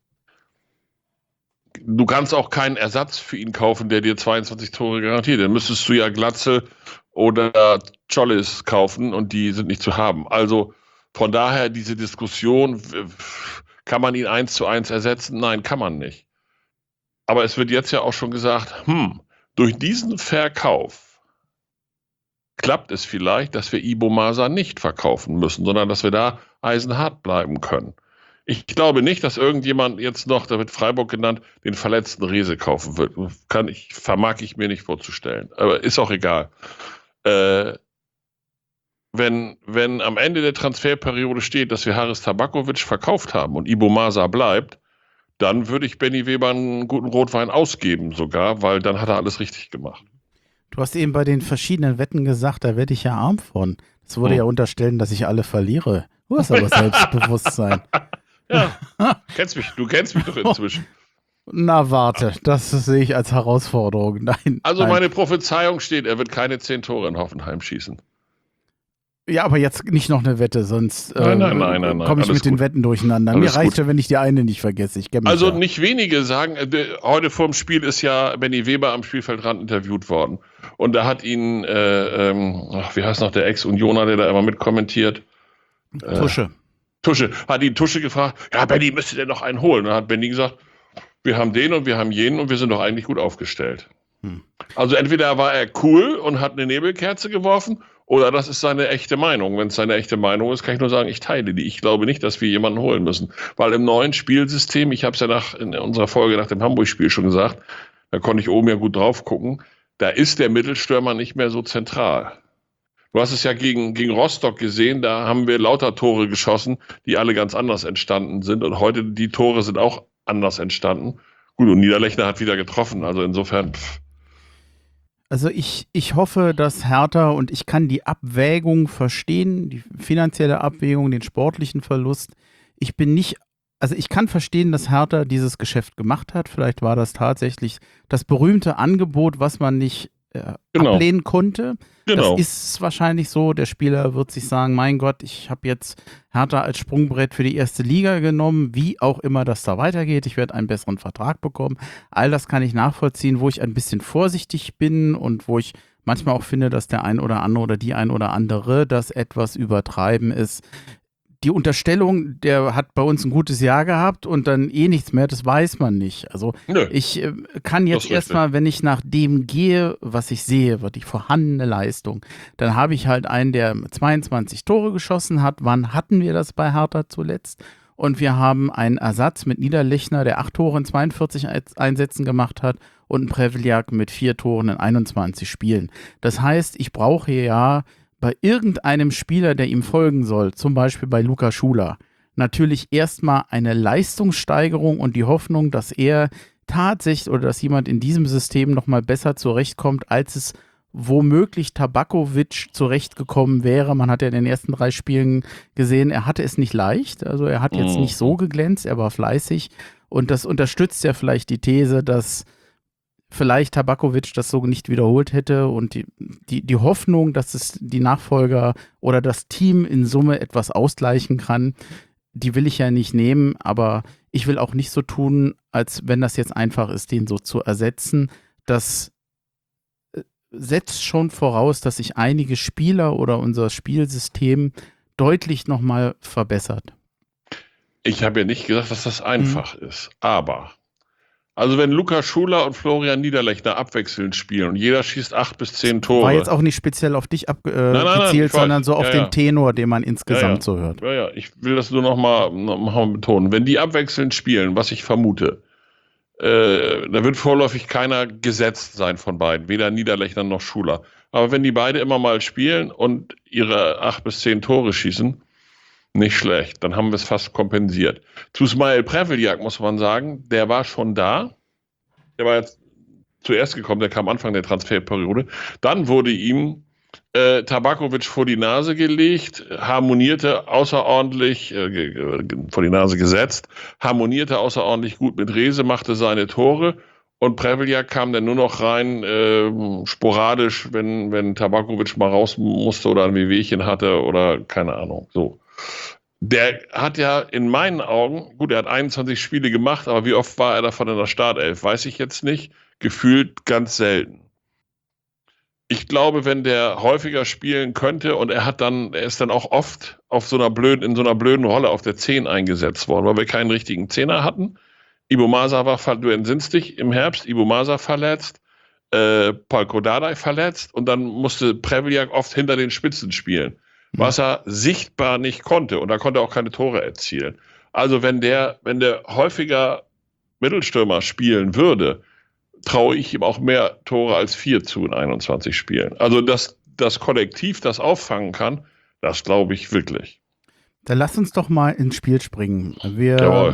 Du kannst auch keinen Ersatz für ihn kaufen, der dir zweiundzwanzig Tore garantiert. Dann müsstest du ja Glatze oder Chollis kaufen und die sind nicht zu haben. Also von daher diese Diskussion, kann man ihn eins zu eins ersetzen? Nein, kann man nicht. Aber es wird jetzt ja auch schon gesagt, hm, durch diesen Verkauf klappt es vielleicht, dass wir Ibo Masa nicht verkaufen müssen, sondern dass wir da eisenhart bleiben können. Ich glaube nicht, dass irgendjemand jetzt noch, da wird Freiburg genannt, den verletzten Rehse kaufen wird. Kann ich, vermag ich mir nicht vorzustellen. Aber ist auch egal. Äh, wenn, wenn am Ende der Transferperiode steht, dass wir Haris Tabakovic verkauft haben und Ibo Masa bleibt, dann würde ich Benny Weber einen guten Rotwein ausgeben sogar, weil dann hat er alles richtig gemacht. Du hast eben bei den verschiedenen Wetten gesagt, da werde ich ja arm von. Das würde hm. ja unterstellen, dass ich alle verliere. Du hast aber Selbstbewusstsein. Ja, kennst mich, du kennst mich doch inzwischen. Na warte, das sehe ich als Herausforderung. Nein. Also nein. Meine Prophezeiung steht, er wird keine zehn Tore in Hoffenheim schießen. Ja, aber jetzt nicht noch eine Wette, sonst nein, nein, nein, nein, nein, komme ich mit gut. den Wetten durcheinander. Alles Mir reicht gut. ja, wenn ich die eine nicht vergesse. Ich mich also ja. nicht wenige sagen, äh, heute vorm Spiel ist ja Benny Weber am Spielfeldrand interviewt worden. Und da hat ihn, äh, ähm, ach, wie heißt noch der Ex-Unioner, der da immer mitkommentiert? Äh, Tusche. Tusche, hat ihn Tusche gefragt, ja, Benny, müsste denn noch einen holen? Und dann hat Benny gesagt, wir haben den und wir haben jenen und wir sind doch eigentlich gut aufgestellt. Hm. Also entweder war er cool und hat eine Nebelkerze geworfen oder das ist seine echte Meinung. Wenn es seine echte Meinung ist, kann ich nur sagen, ich teile die. Ich glaube nicht, dass wir jemanden holen müssen. Weil im neuen Spielsystem, ich habe es ja nach, in unserer Folge nach dem Hamburg-Spiel schon gesagt, da konnte ich oben ja gut drauf gucken, da ist der Mittelstürmer nicht mehr so zentral. Du hast es ja gegen, gegen Rostock gesehen, da haben wir lauter Tore geschossen, die alle ganz anders entstanden sind. Und heute, die Tore sind auch anders entstanden. Gut, und Niederlechner hat wieder getroffen, also insofern. Pff. Also ich, ich hoffe, dass Hertha, und ich kann die Abwägung verstehen, die finanzielle Abwägung, den sportlichen Verlust. Ich bin nicht, also ich kann verstehen, dass Hertha dieses Geschäft gemacht hat. Vielleicht war das tatsächlich das berühmte Angebot, was man nicht äh, genau. ablehnen konnte. Genau. Das ist wahrscheinlich so. Der Spieler wird sich sagen, mein Gott, ich habe jetzt Hertha als Sprungbrett für die erste Liga genommen, wie auch immer das da weitergeht. Ich werde einen besseren Vertrag bekommen. All das kann ich nachvollziehen, wo ich ein bisschen vorsichtig bin und wo ich manchmal auch finde, dass der ein oder andere oder die ein oder andere das etwas übertreiben ist. Die Unterstellung, der hat bei uns ein gutes Jahr gehabt und dann eh nichts mehr, das weiß man nicht. Also Nö, ich äh, kann jetzt erstmal, wenn ich nach dem gehe, was ich sehe, wird die vorhandene Leistung, dann habe ich halt einen, der zweiundzwanzig Tore geschossen hat. Wann hatten wir das bei Hertha zuletzt? Und wir haben einen Ersatz mit Niederlechner, der acht Tore in zweiundvierzig Einsätzen gemacht hat und einen Prevljak mit vier Toren in einundzwanzig Spielen. Das heißt, ich brauche ja bei irgendeinem Spieler, der ihm folgen soll, zum Beispiel bei Luca Schuler, natürlich erstmal eine Leistungssteigerung und die Hoffnung, dass er tatsächlich oder dass jemand in diesem System nochmal besser zurechtkommt, als es womöglich Tabakovic zurechtgekommen wäre. Man hat ja in den ersten drei Spielen gesehen, er hatte es nicht leicht, also er hat jetzt nicht so geglänzt, er war fleißig und das unterstützt ja vielleicht die These, dass vielleicht Tabakovic das so nicht wiederholt hätte und die, die, die Hoffnung, dass es die Nachfolger oder das Team in Summe etwas ausgleichen kann, die will ich ja nicht nehmen, aber ich will auch nicht so tun, als wenn das jetzt einfach ist, den so zu ersetzen. Das setzt schon voraus, dass sich einige Spieler oder unser Spielsystem deutlich nochmal verbessert. Ich habe ja nicht gesagt, dass das einfach mhm. ist, aber Also wenn Lukas Schuler und Florian Niederlechner abwechselnd spielen und jeder schießt acht bis zehn Tore. War jetzt auch nicht speziell auf dich abgezielt, äh, nein, nein, nein, sondern so auf ja, den ja. Tenor, den man insgesamt ja, ja. so hört. Ja, ja, ich will das nur nochmal noch mal betonen. Wenn die abwechselnd spielen, was ich vermute, äh, da wird vorläufig keiner gesetzt sein von beiden, weder Niederlechner noch Schuler. Aber wenn die beide immer mal spielen und ihre acht bis zehn Tore schießen, nicht schlecht, dann haben wir es fast kompensiert. Zu Smail Preveljak muss man sagen, der war schon da. Der war jetzt zuerst gekommen, der kam Anfang der Transferperiode. Dann wurde ihm äh, Tabakovic vor die Nase gelegt, harmonierte außerordentlich, äh, vor die Nase gesetzt, harmonierte außerordentlich gut mit Rehse, machte seine Tore und Preveljak kam dann nur noch rein, äh, sporadisch, wenn, wenn Tabakovic mal raus musste oder ein Wehwehchen hatte oder keine Ahnung, so. Der hat ja in meinen Augen, gut, er hat einundzwanzig Spiele gemacht, aber wie oft war er davon in der Startelf, weiß ich jetzt nicht, gefühlt ganz selten. Ich glaube, wenn der häufiger spielen könnte und er hat dann, er ist dann auch oft auf so einer blöden, in so einer blöden Rolle auf der zehn eingesetzt worden, weil wir keinen richtigen Zehner hatten. Ibo Masa war, du entsinnst dich, im Herbst, Ibo Masa verletzt, äh, Palko Dardai verletzt und dann musste Preveljak oft hinter den Spitzen spielen, was er sichtbar nicht konnte und da konnte er auch keine Tore erzielen. Also wenn der, wenn der häufiger Mittelstürmer spielen würde, traue ich ihm auch mehr Tore als vier zu in einundzwanzig Spielen. Also dass das Kollektiv das auffangen kann, das glaube ich wirklich. Dann lass uns doch mal ins Spiel springen. Wir Jawohl.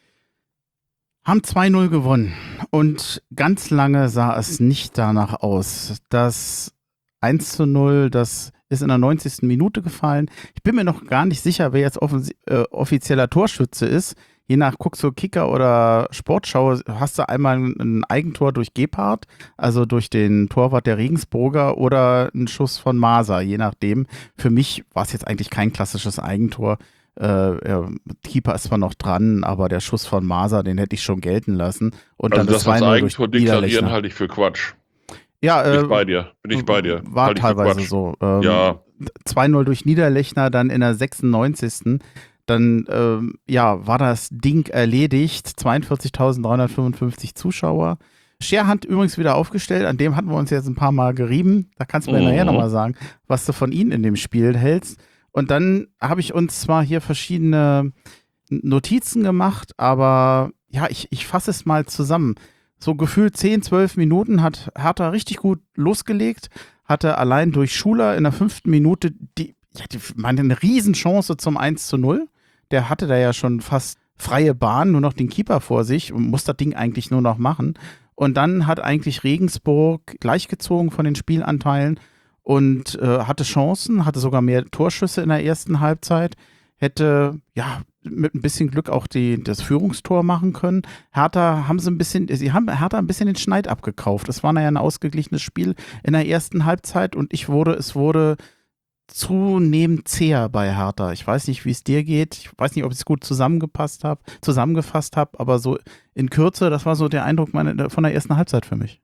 haben zwei null gewonnen und ganz lange sah es nicht danach aus. Das eins zu null, das ist in der neunzigsten Minute gefallen. Ich bin mir noch gar nicht sicher, wer jetzt offensi- äh, offizieller Torschütze ist. Je nach, guckst du Kicker oder Sportschau, hast du einmal ein Eigentor durch Gebhardt, also durch den Torwart der Regensburger oder einen Schuss von Masa, je nachdem. Für mich war es jetzt eigentlich kein klassisches Eigentor. Äh, der Keeper ist zwar noch dran, aber der Schuss von Masa, den hätte ich schon gelten lassen. Und Also dann das zwei als null Eigentor durch deklarieren Niederlechner. halte ich für Quatsch. Ja, Bin äh, ich bei dir. Bin ich bei dir. War Halte ich für teilweise Quatsch. so. Ähm, Ja. zwei null durch Niederlechner, dann in der sechsundneunzigsten Dann ähm, ja, war das Ding erledigt. zweiundvierzigtausenddreihundertfünfundfünfzig Zuschauer. Scherhand übrigens wieder aufgestellt. An dem hatten wir uns jetzt ein paar Mal gerieben. Da kannst du mir Mhm. nachher nochmal sagen, was du von ihnen in dem Spiel hältst. Und dann habe ich uns zwar hier verschiedene Notizen gemacht, aber ja, ich, ich fasse es mal zusammen. So gefühlt zehn, zwölf Minuten hat Hertha richtig gut losgelegt, hatte allein durch Schuler in der fünften Minute die, ja, die, meine, eine Riesenchance zum eins zu null. Der hatte da ja schon fast freie Bahn, nur noch den Keeper vor sich und muss das Ding eigentlich nur noch machen. Und dann hat eigentlich Regensburg gleichgezogen von den Spielanteilen und äh, hatte Chancen, hatte sogar mehr Torschüsse in der ersten Halbzeit, hätte ja mit ein bisschen Glück auch die, das Führungstor machen können. Hertha haben sie ein bisschen, sie haben Hertha ein bisschen den Schneid abgekauft. Es war ja ein ausgeglichenes Spiel in der ersten Halbzeit und ich wurde, es wurde zunehmend zäher bei Hertha. Ich weiß nicht, wie es dir geht. Ich weiß nicht, ob ich es gut zusammengepasst habe, zusammengefasst habe, aber so in Kürze, das war so der Eindruck meine, von der ersten Halbzeit für mich.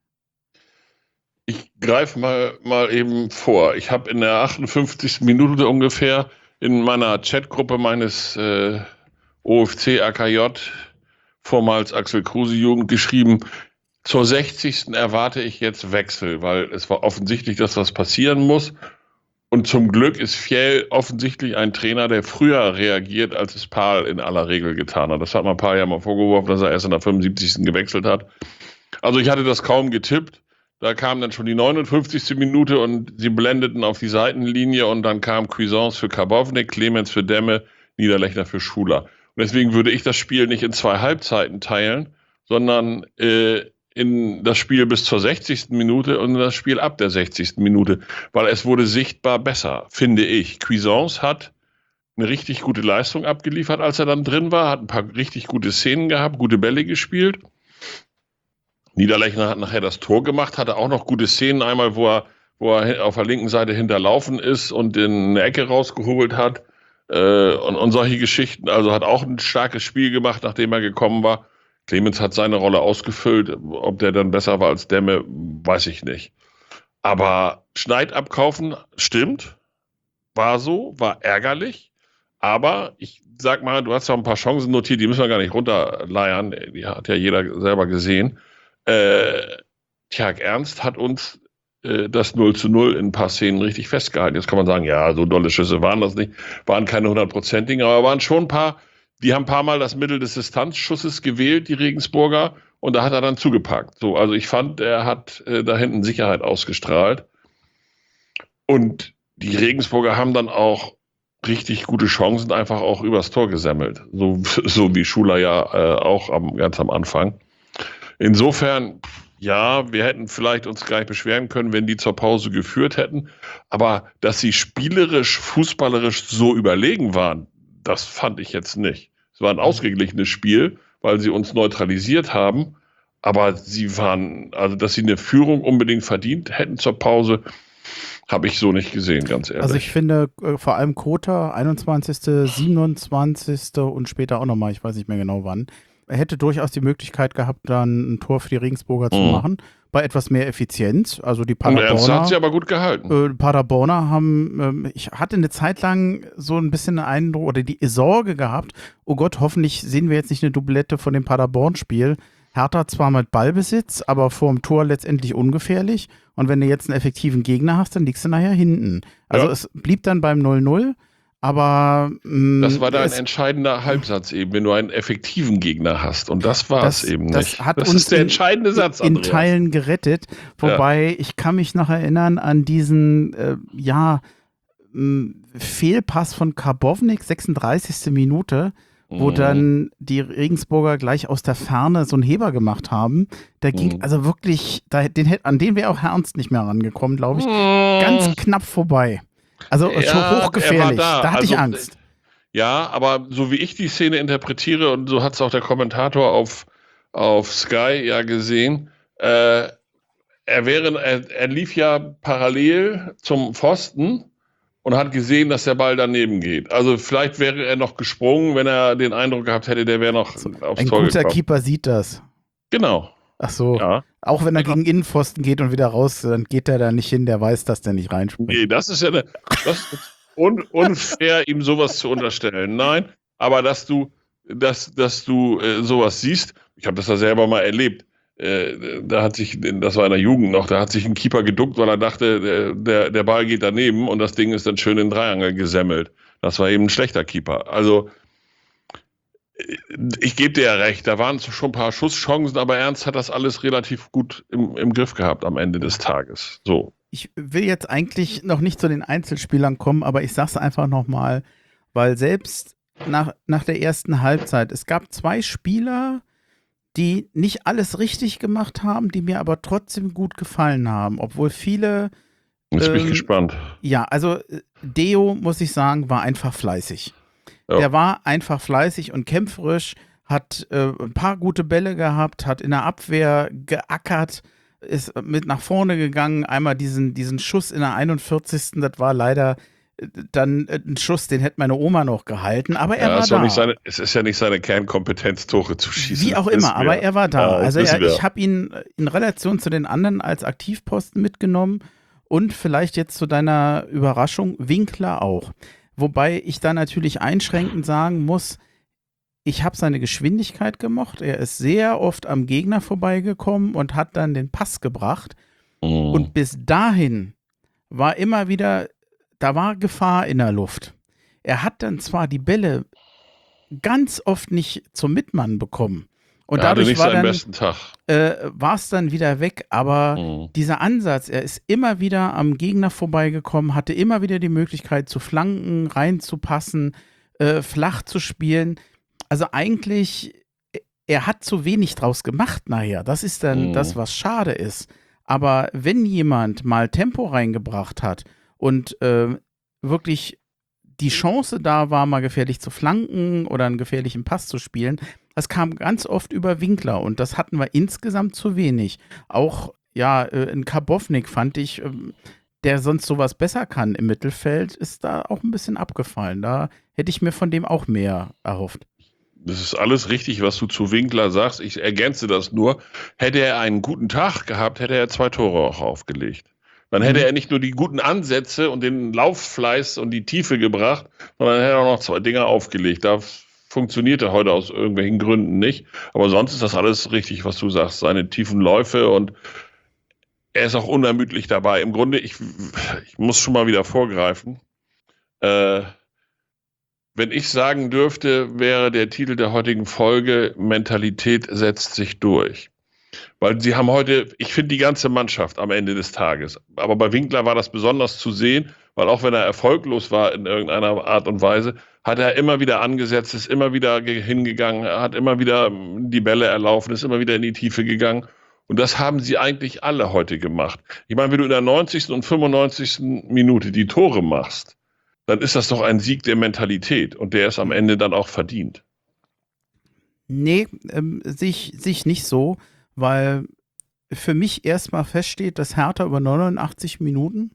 Ich greife mal, mal eben vor. Ich habe in der achtundfünfzigsten Minute ungefähr in meiner Chatgruppe meines äh, O F C A K J, vormals Axel Kruse Jugend, geschrieben, zur sechzigsten erwarte ich jetzt Wechsel, weil es war offensichtlich, dass was passieren muss. Und zum Glück ist Fjell offensichtlich ein Trainer, der früher reagiert, als es Pahl in aller Regel getan hat. Das hat man Pahl ja mal vorgeworfen, dass er erst in der fünfundsiebzigsten gewechselt hat. Also ich hatte das kaum getippt. Da kam dann schon die neunundfünfzigste Minute und sie blendeten auf die Seitenlinie und dann kam Cuisance für Karbovnik, Clemens für Demme, Niederlechner für Schuler. Und deswegen würde ich das Spiel nicht in zwei Halbzeiten teilen, sondern äh, in das Spiel bis zur sechzigsten Minute und in das Spiel ab der sechzigsten Minute, weil es wurde sichtbar besser, finde ich. Cuisance hat eine richtig gute Leistung abgeliefert, als er dann drin war, hat ein paar richtig gute Szenen gehabt, gute Bälle gespielt. Niederlechner hat nachher das Tor gemacht, hatte auch noch gute Szenen, einmal, wo er, wo er auf der linken Seite hinterlaufen ist und in eine Ecke rausgehobelt hat äh, und, und solche Geschichten. Also hat auch ein starkes Spiel gemacht, nachdem er gekommen war. Clemens hat seine Rolle ausgefüllt. Ob der dann besser war als Demme, weiß ich nicht. Aber Schneid abkaufen, stimmt, war so, war ärgerlich. Aber ich sag mal, du hast ja ein paar Chancen notiert, die müssen wir gar nicht runterleiern. Die hat ja jeder selber gesehen. Äh, Tjag Ernst hat uns äh, das null zu null in ein paar Szenen richtig festgehalten. Jetzt kann man sagen, ja, so dolle Schüsse waren das nicht. Waren keine hundertprozentigen, aber waren schon ein paar, die haben ein paar Mal das Mittel des Distanzschusses gewählt, die Regensburger. Und da hat er dann zugepackt. So, also ich fand, er hat äh, da hinten Sicherheit ausgestrahlt. Und die Regensburger haben dann auch richtig gute Chancen einfach auch übers Tor gesemmelt. So, so wie Schuler ja äh, auch am, ganz am Anfang. Insofern, ja, wir hätten vielleicht uns gar nicht beschweren können, wenn die zur Pause geführt hätten. Aber dass sie spielerisch, fußballerisch so überlegen waren, das fand ich jetzt nicht. Es war ein ausgeglichenes Spiel, weil sie uns neutralisiert haben. Aber sie waren, also dass sie eine Führung unbedingt verdient hätten zur Pause, habe ich so nicht gesehen, ganz ehrlich. Also ich finde äh, vor allem Kota, einundzwanzigste, siebenundzwanzigste und später auch nochmal, ich weiß nicht mehr genau wann, er hätte durchaus die Möglichkeit gehabt, dann ein Tor für die Regensburger zu Mhm. machen, bei etwas mehr Effizienz. Also die Und Ernst hat Paderborner, sie aber gut gehalten. äh, Paderborner haben, ähm, ich hatte eine Zeit lang so ein bisschen den Eindruck oder die Sorge gehabt, oh Gott, hoffentlich sehen wir jetzt nicht eine Doublette von dem Paderborn-Spiel. Hertha zwar mit Ballbesitz, aber vorm Tor letztendlich ungefährlich. Und wenn du jetzt einen effektiven Gegner hast, dann liegst du nachher hinten. Also Ja. es blieb dann beim null null, aber mh, Das war da ein es, entscheidender Halbsatz eben, wenn du einen effektiven Gegner hast. Und das war das, es eben das nicht. hat das uns ist der in- entscheidende Satz, in Andreas. Teilen gerettet. Wobei, ich kann mich noch erinnern an diesen, äh, ja, mh, Fehlpass von Karbownik, sechsunddreißigste Minute, wo Mhm. dann die Regensburger gleich aus der Ferne so einen Heber gemacht haben. Da ging Mhm. also wirklich, da, den, hätt- an den wäre auch Herr Ernst nicht mehr rangekommen, glaube ich. Mhm. Ganz knapp vorbei. Also Ja, schon er war hochgefährlich. da. Da, hatte ich Also, Angst. Ja, aber so wie ich die Szene interpretiere, und so hat es auch der Kommentator auf, auf Sky ja gesehen, äh, er, wäre, er, er lief ja parallel zum Pfosten und hat gesehen, dass der Ball daneben geht. Also vielleicht wäre er noch gesprungen, wenn er den Eindruck gehabt hätte, der wäre noch aufs Ein Tor guter gekommen. Keeper sieht das. Genau, Ach so. ja. Auch wenn er gegen Innenpfosten geht und wieder raus, dann geht er da nicht hin, der weiß, dass der nicht reinspringt. Nee, das ist ja eine, das ist un, unfair, ihm sowas zu unterstellen. Nein, aber dass du, dass, dass du äh, sowas siehst, ich habe das ja selber mal erlebt. Äh, da hat sich, das war in der Jugend noch, da hat sich ein Keeper geduckt, weil er dachte, der, der, der Ball geht daneben und das Ding ist dann schön in Dreiangel gesemmelt. Das war eben ein schlechter Keeper. Also ich gebe dir ja recht, da waren schon ein paar Schusschancen, aber Ernst hat das alles relativ gut im, im Griff gehabt am Ende des Tages. So. Ich will jetzt eigentlich noch nicht zu den Einzelspielern kommen, aber ich sag's einfach nochmal, weil selbst nach, nach der ersten Halbzeit, es gab zwei Spieler, die nicht alles richtig gemacht haben, die mir aber trotzdem gut gefallen haben, obwohl viele, Jetzt bin ich Ähm, gespannt. ja, also äh, Deo, muss ich sagen, war einfach fleißig. Ja. Der war einfach fleißig und kämpferisch, hat äh, ein paar gute Bälle gehabt, hat in der Abwehr geackert, ist mit nach vorne gegangen. Einmal diesen, diesen Schuss in der einundvierzigsten Das war leider äh, dann äh, ein Schuss, den hätte meine Oma noch gehalten, aber er Ja, war ist auch da. nicht seine, es ist ja nicht seine Kernkompetenz, Tore zu schießen. Wie auch Das wissen immer, wir. aber er war da. Ja, das also wissen er, wir. ich habe ihn in Relation zu den anderen als Aktivposten mitgenommen und vielleicht jetzt zu deiner Überraschung Winkler auch. Wobei ich da natürlich einschränkend sagen muss, ich habe seine Geschwindigkeit gemocht. Er ist sehr oft am Gegner vorbeigekommen und hat dann den Pass gebracht. Mhm. Und bis dahin war immer wieder, da war Gefahr in der Luft. Er hat dann zwar die Bälle ganz oft nicht zum Mitmann bekommen. Und er hatte dadurch nicht war seinen dann, besten Tag. äh, war es dann wieder weg. Aber Mhm. dieser Ansatz, er ist immer wieder am Gegner vorbeigekommen, hatte immer wieder die Möglichkeit zu flanken, reinzupassen, äh, flach zu spielen. Also eigentlich, er hat zu wenig draus gemacht nachher. Das ist dann Mhm. das, was schade ist. Aber wenn jemand mal Tempo reingebracht hat und äh, wirklich die Chance da war, mal gefährlich zu flanken oder einen gefährlichen Pass zu spielen, das kam ganz oft über Winkler und das hatten wir insgesamt zu wenig. Auch, ja, äh, ein Karbownik fand ich, ähm, der sonst sowas besser kann im Mittelfeld, ist da auch ein bisschen abgefallen. Da hätte ich mir von dem auch mehr erhofft. Das ist alles richtig, was du zu Winkler sagst. Ich ergänze das nur. Hätte er einen guten Tag gehabt, hätte er zwei Tore auch aufgelegt. Dann hätte Mhm. er nicht nur die guten Ansätze und den Lauffleiß und die Tiefe gebracht, sondern hätte er auch noch zwei Dinger aufgelegt. Da funktioniert er heute aus irgendwelchen Gründen nicht. Aber sonst ist das alles richtig, was du sagst. Seine tiefen Läufe und er ist auch unermüdlich dabei. Im Grunde, ich, ich muss schon mal wieder vorgreifen. Äh, wenn ich sagen dürfte, wäre der Titel der heutigen Folge Mentalität setzt sich durch. Weil sie haben heute, ich finde die ganze Mannschaft am Ende des Tages, aber bei Winkler war das besonders zu sehen, weil auch wenn er erfolglos war in irgendeiner Art und Weise, hat er immer wieder angesetzt, ist immer wieder hingegangen, hat immer wieder die Bälle erlaufen, ist immer wieder in die Tiefe gegangen. Und das haben sie eigentlich alle heute gemacht. Ich meine, wenn du in der neunzigsten und fünfundneunzigsten Minute die Tore machst, dann ist das doch ein Sieg der Mentalität und der ist am Ende dann auch verdient. Nee, ähm, sich, sich nicht so, weil für mich erstmal feststeht, dass Hertha über neunundachtzig Minuten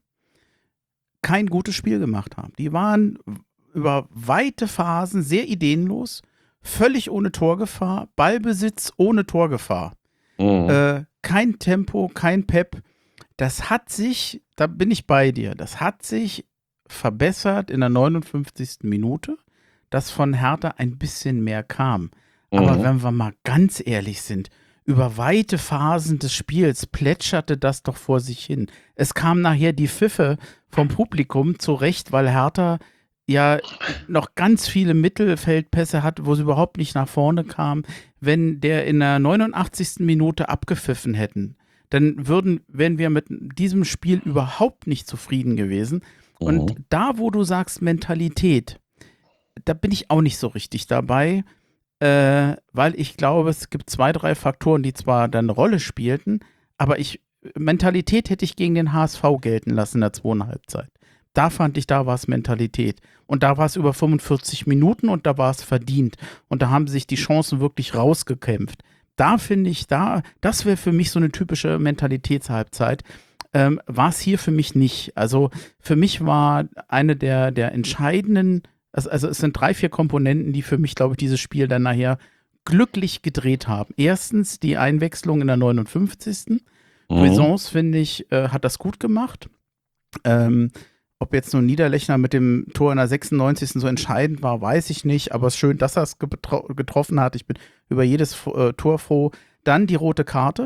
kein gutes Spiel gemacht haben. Die waren über weite Phasen sehr ideenlos, völlig ohne Torgefahr, Ballbesitz ohne Torgefahr. Mhm. Äh, kein Tempo, kein Pep. Das hat sich, da bin ich bei dir, das hat sich verbessert in der neunundfünfzigsten Minute, dass von Hertha ein bisschen mehr kam. Aber Mhm. wenn wir mal ganz ehrlich sind, über weite Phasen des Spiels plätscherte das doch vor sich hin. Es kam nachher die Pfiffe vom Publikum zurecht, weil Hertha ja noch ganz viele Mittelfeldpässe hat, wo sie überhaupt nicht nach vorne kam. Wenn der in der neunundachtzigsten Minute abgepfiffen hätten, dann würden, wären wir mit diesem Spiel überhaupt nicht zufrieden gewesen. Und Mhm. da, wo du sagst Mentalität, da bin ich auch nicht so richtig dabei. Äh, weil ich glaube, es gibt zwei, drei Faktoren, die zwar dann eine Rolle spielten, aber ich, Mentalität hätte ich gegen den H S V gelten lassen in der zweiten Halbzeit. Da fand ich, da war es Mentalität. Und da war es über fünfundvierzig Minuten und da war es verdient. Und da haben sich die Chancen wirklich rausgekämpft. Da finde ich, da, das wäre für mich so eine typische Mentalitätshalbzeit. Ähm, war es hier für mich nicht. Also für mich war eine der, der entscheidenden Also, also es sind drei, vier Komponenten, die für mich, glaube ich, dieses Spiel dann nachher glücklich gedreht haben. Erstens die Einwechslung in der neunundfünfzigsten Mhm. Cuisance, finde ich, äh, hat das gut gemacht. Ähm, ob jetzt nur Niederlechner mit dem Tor in der sechsundneunzigsten so entscheidend war, weiß ich nicht. Aber es ist schön, dass er es getro- getroffen hat. Ich bin über jedes äh, Tor froh. Dann die rote Karte.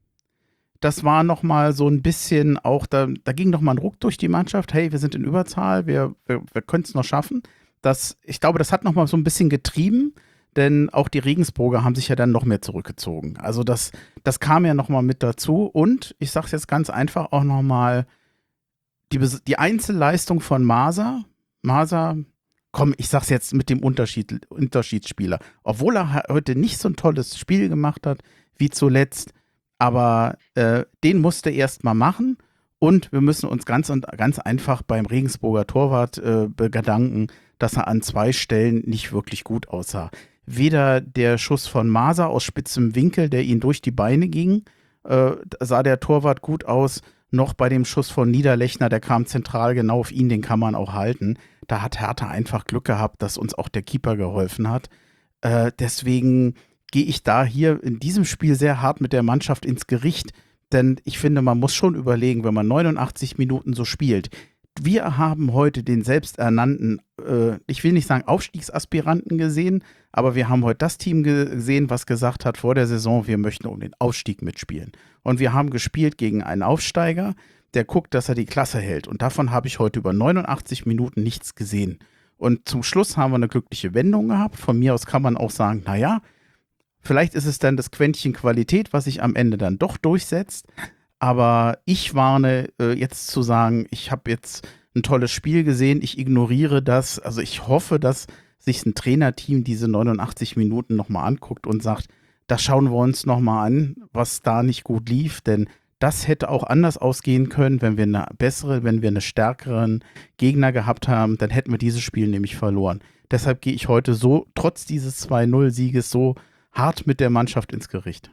Das war noch mal so ein bisschen auch, da, da ging noch mal ein Ruck durch die Mannschaft. Hey, wir sind in Überzahl, wir, wir, wir können es noch schaffen. Das, ich glaube, das hat noch mal so ein bisschen getrieben, denn auch die Regensburger haben sich ja dann noch mehr zurückgezogen. Also das, das kam ja noch mal mit dazu. Und ich sage es jetzt ganz einfach auch noch mal, die, Bes- die Einzelleistung von Masa, Masa, komm, ich sag's jetzt mit dem Unterschied, Unterschiedsspieler. Obwohl er ha- heute nicht so ein tolles Spiel gemacht hat wie zuletzt, aber äh, den musste er erst mal machen. Und wir müssen uns ganz und ganz einfach beim Regensburger Torwart äh, bedanken, dass er an zwei Stellen nicht wirklich gut aussah. Weder der Schuss von Masa aus spitzem Winkel, der ihn durch die Beine ging, äh, sah der Torwart gut aus, noch bei dem Schuss von Niederlechner, der kam zentral genau auf ihn, den kann man auch halten. Da hat Hertha einfach Glück gehabt, dass uns auch der Keeper geholfen hat. Äh, deswegen gehe ich da hier in diesem Spiel sehr hart mit der Mannschaft ins Gericht, denn ich finde, man muss schon überlegen, wenn man neunundachtzig Minuten so spielt. Wir haben heute den selbsternannten, äh, ich will nicht sagen Aufstiegsaspiranten gesehen, aber wir haben heute das Team gesehen, was gesagt hat vor der Saison, wir möchten um den Aufstieg mitspielen. Und wir haben gespielt gegen einen Aufsteiger, der guckt, dass er die Klasse hält. Und davon habe ich heute über neunundachtzig Minuten nichts gesehen. Und zum Schluss haben wir eine glückliche Wendung gehabt. Von mir aus kann man auch sagen, naja, vielleicht ist es dann das Quäntchen Qualität, was sich am Ende dann doch durchsetzt. Aber ich warne, äh, jetzt zu sagen, ich habe jetzt ein tolles Spiel gesehen, ich ignoriere das. Also ich hoffe, dass sich ein Trainerteam diese neunundachtzig Minuten nochmal anguckt und sagt, das schauen wir uns nochmal an, was da nicht gut lief. Denn das hätte auch anders ausgehen können, wenn wir eine bessere, wenn wir einen stärkeren Gegner gehabt haben, dann hätten wir dieses Spiel nämlich verloren. Deshalb gehe ich heute so, trotz dieses zwei null Sieges, so hart mit der Mannschaft ins Gericht.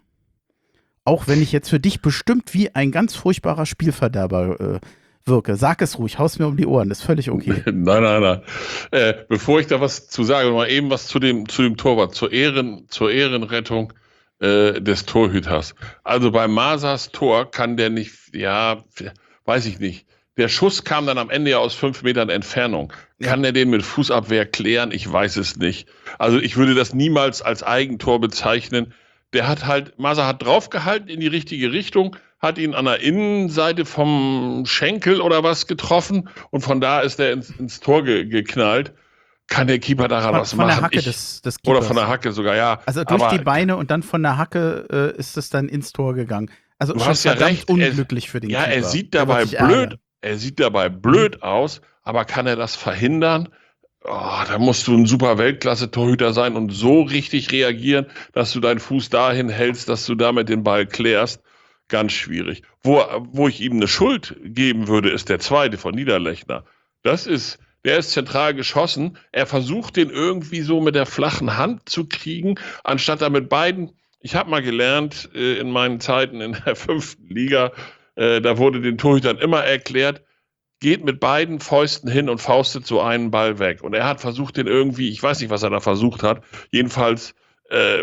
Auch wenn ich jetzt für dich bestimmt wie ein ganz furchtbarer Spielverderber äh, wirke. Sag es ruhig, haus mir um die Ohren, ist völlig okay. Nein, nein, nein. Äh, bevor ich da was zu sage, mal eben was zu dem, zu dem Torwart, zur, Ehren, zur Ehrenrettung äh, des Torhüters. Also bei Masas Tor kann der nicht, ja, weiß ich nicht. Der Schuss kam dann am Ende ja aus fünf Metern Entfernung. Kann er den mit Fußabwehr klären? Ich weiß es nicht. Also ich würde das niemals als Eigentor bezeichnen. Der hat halt, Masa hat draufgehalten in die richtige Richtung, hat ihn an der Innenseite vom Schenkel oder was getroffen und von da ist er ins, ins Tor ge, geknallt. Kann der Keeper daran von, was von machen? Von der Hacke ich, des, des Keepers. Oder von der Hacke sogar, ja. Also durch aber die Beine und dann von der Hacke äh, ist es dann ins Tor gegangen. Also du schon hast ja verdammt recht. unglücklich er, für den ja, Keeper. er sieht dabei blöd, er sieht dabei blöd aus, aber kann er das verhindern? Oh, da musst du ein super Weltklasse-Torhüter sein und so richtig reagieren, dass du deinen Fuß dahin hältst, dass du damit den Ball klärst. Ganz schwierig. Wo, wo ich ihm eine Schuld geben würde, ist der zweite von Niederlechner. Das ist, der ist zentral geschossen. Er versucht, den irgendwie so mit der flachen Hand zu kriegen, anstatt da mit beiden. Ich habe mal gelernt, äh, in meinen Zeiten in der fünften Liga, äh, da wurde den Torhütern immer erklärt, geht mit beiden Fäusten hin und faustet so einen Ball weg. Und er hat versucht, den irgendwie, ich weiß nicht, was er da versucht hat, jedenfalls äh,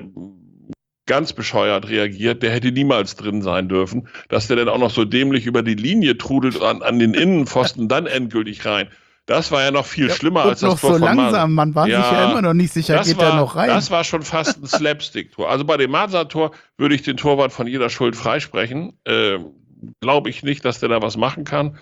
ganz bescheuert reagiert. Der hätte niemals drin sein dürfen, dass der dann auch noch so dämlich über die Linie trudelt an, an den Innenpfosten dann endgültig rein. Das war ja noch viel ja, schlimmer und als das noch Tor so von langsam, man war ja, sich ja immer noch nicht sicher, geht war, er noch rein. Das war schon fast ein Slapstick-Tor. Also bei dem Masa-Tor würde ich den Torwart von jeder Schuld freisprechen. Äh, Glaube ich nicht, dass der da was machen kann.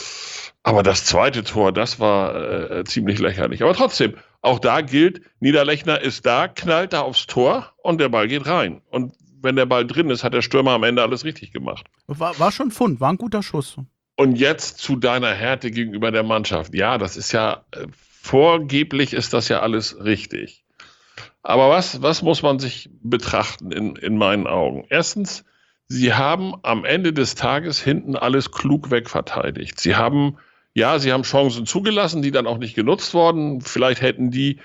Aber das zweite Tor, das war äh, ziemlich lächerlich. Aber trotzdem, auch da gilt, Niederlechner ist da, knallt da aufs Tor und der Ball geht rein. Und wenn der Ball drin ist, hat der Stürmer am Ende alles richtig gemacht. War, war schon Pfund, war ein guter Schuss. Und jetzt zu deiner Härte gegenüber der Mannschaft. Ja, das ist ja, äh, vorgeblich ist das ja alles richtig. Aber was, was muss man sich betrachten in, in meinen Augen? Erstens, sie haben am Ende des Tages hinten alles klug wegverteidigt. Sie haben, ja, sie haben Chancen zugelassen, die dann auch nicht genutzt wurden. Vielleicht hätten die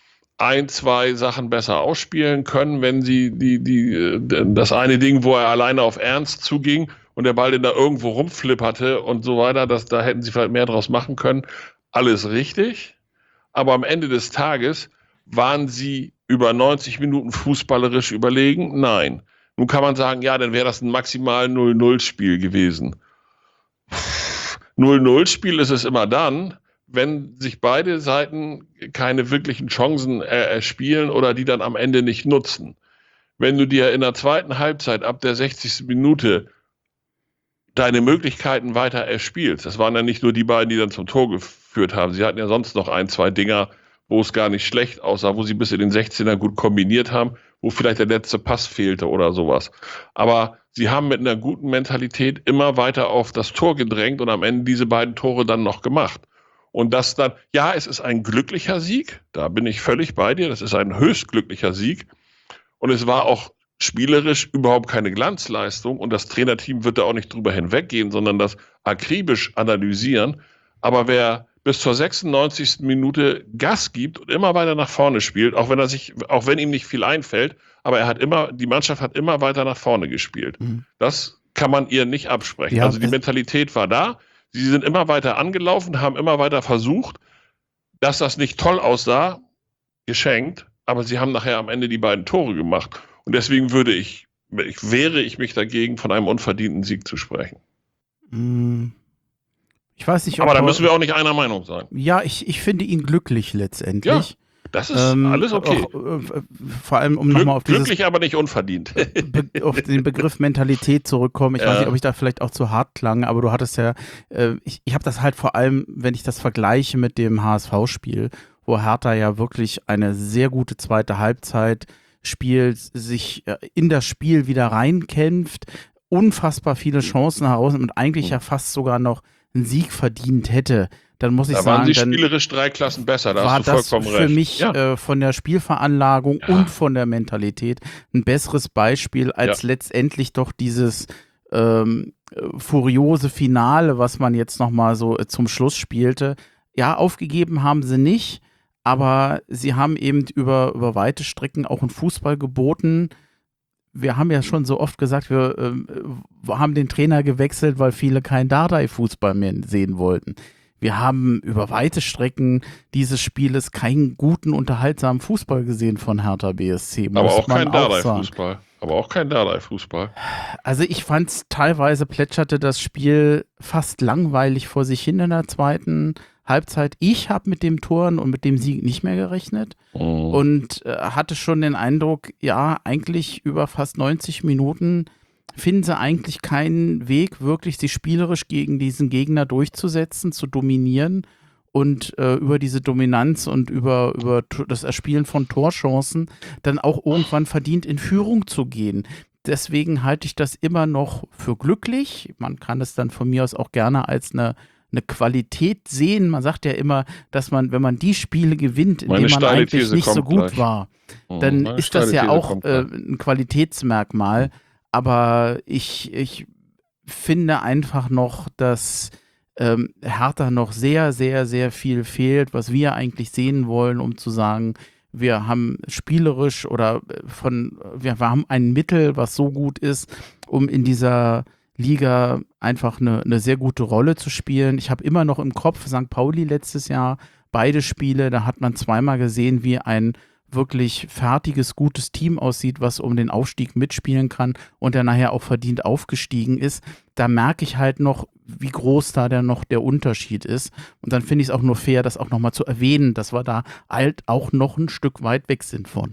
ein, zwei Sachen besser ausspielen können, wenn sie die, die, das eine Ding, wo er alleine auf Ernst zuging und der Ball den da irgendwo rumflipperte und so weiter, das, da hätten sie vielleicht mehr draus machen können. Alles richtig. Aber am Ende des Tages waren sie über neunzig Minuten fußballerisch überlegen? Nein. Nun kann man sagen, ja, dann wäre das ein maximal null null Spiel gewesen. null null Spiel ist es immer dann, wenn sich beide Seiten keine wirklichen Chancen erspielen oder die dann am Ende nicht nutzen. Wenn du dir in der zweiten Halbzeit ab der sechzigsten Minute deine Möglichkeiten weiter erspielst, das waren ja nicht nur die beiden, die dann zum Tor geführt haben, sie hatten ja sonst noch ein, zwei Dinger, wo es gar nicht schlecht aussah, wo sie bis in den sechzehner gut kombiniert haben, wo vielleicht der letzte Pass fehlte oder sowas. Aber sie haben mit einer guten Mentalität immer weiter auf das Tor gedrängt und am Ende diese beiden Tore dann noch gemacht. Und das dann, ja, es ist ein glücklicher Sieg, da bin ich völlig bei dir, das ist ein höchst glücklicher Sieg. Und es war auch spielerisch überhaupt keine Glanzleistung und das Trainerteam wird da auch nicht drüber hinweggehen, sondern das akribisch analysieren. Aber wer bis zur sechsundneunzigsten Minute Gas gibt und immer weiter nach vorne spielt, auch wenn er sich, auch wenn ihm nicht viel einfällt, aber er hat immer, die Mannschaft hat immer weiter nach vorne gespielt. Mhm. Das kann man ihr nicht absprechen. Ja, also die Mentalität war da. Sie sind immer weiter angelaufen, haben immer weiter versucht, dass das nicht toll aussah, geschenkt, aber sie haben nachher am Ende die beiden Tore gemacht. Und deswegen würde ich, ich wehre ich mich dagegen, von einem unverdienten Sieg zu sprechen. Ich weiß nicht, ob aber da müssen wir auch nicht einer Meinung sein. Ja, ich, ich finde ihn glücklich letztendlich. Ja. Das ist ähm, alles okay. Auch, äh, vor allem, um Glück, nochmal auf, glücklich, aber nicht unverdient. Be- auf den Begriff Mentalität zurückkommen. Ich ja. weiß nicht, ob ich da vielleicht auch zu hart klang, aber du hattest ja, äh, ich, ich habe das halt vor allem, wenn ich das vergleiche mit dem H S V-Spiel, wo Hertha ja wirklich eine sehr gute zweite Halbzeit spielt, sich in das Spiel wieder reinkämpft, unfassbar viele Chancen herausnimmt und eigentlich mhm. ja fast sogar noch einen Sieg verdient hätte. Dann muss ich da sagen, waren die dann spielerisch drei Klassen besser, da war hast du vollkommen das für recht. mich ja. äh, von der Spielveranlagung ja. und von der Mentalität ein besseres Beispiel als ja. letztendlich doch dieses ähm, furiose Finale, was man jetzt nochmal so äh, zum Schluss spielte. Ja, aufgegeben haben sie nicht, aber sie haben eben über, über weite Strecken auch einen Fußball geboten. Wir haben ja schon so oft gesagt, wir äh, haben den Trainer gewechselt, weil viele keinen Dardai-Fußball mehr sehen wollten. Wir haben über weite Strecken dieses Spieles keinen guten, unterhaltsamen Fußball gesehen von Hertha B S C. Aber auch keinen Dardai-Fußball. Aber auch kein Dardai-Fußball. Also ich fand es teilweise plätscherte das Spiel fast langweilig vor sich hin in der zweiten Halbzeit. Ich habe mit dem Toren und mit dem Sieg nicht mehr gerechnet Mhm. und äh, hatte schon den Eindruck, ja, eigentlich über fast neunzig Minuten finden sie eigentlich keinen Weg, wirklich sich spielerisch gegen diesen Gegner durchzusetzen, zu dominieren und äh, über diese Dominanz und über, über das Erspielen von Torchancen dann auch irgendwann verdient in Führung zu gehen. Deswegen halte ich das immer noch für glücklich. Man kann es dann von mir aus auch gerne als eine, eine Qualität sehen. Man sagt ja immer, dass man, wenn man die Spiele gewinnt, in Meine denen man steile eigentlich These nicht so kommt gut gleich. war, Mhm. dann Meine ist das steile ja These auch kommt äh, gleich. ein Qualitätsmerkmal. Aber ich, ich finde einfach noch, dass ähm, Hertha noch sehr, sehr, sehr viel fehlt, was wir eigentlich sehen wollen, um zu sagen, wir haben spielerisch oder von, wir, wir haben ein Mittel, was so gut ist, um in dieser Liga einfach eine, eine sehr gute Rolle zu spielen. Ich habe immer noch im Kopf Sankt Pauli letztes Jahr, beide Spiele, da hat man zweimal gesehen, wie ein wirklich fertiges, gutes Team aussieht, was um den Aufstieg mitspielen kann und der nachher auch verdient aufgestiegen ist. Da merke ich halt noch, wie groß da der noch der Unterschied ist. Und dann finde ich es auch nur fair, das auch nochmal zu erwähnen, dass wir da halt auch noch ein Stück weit weg sind von.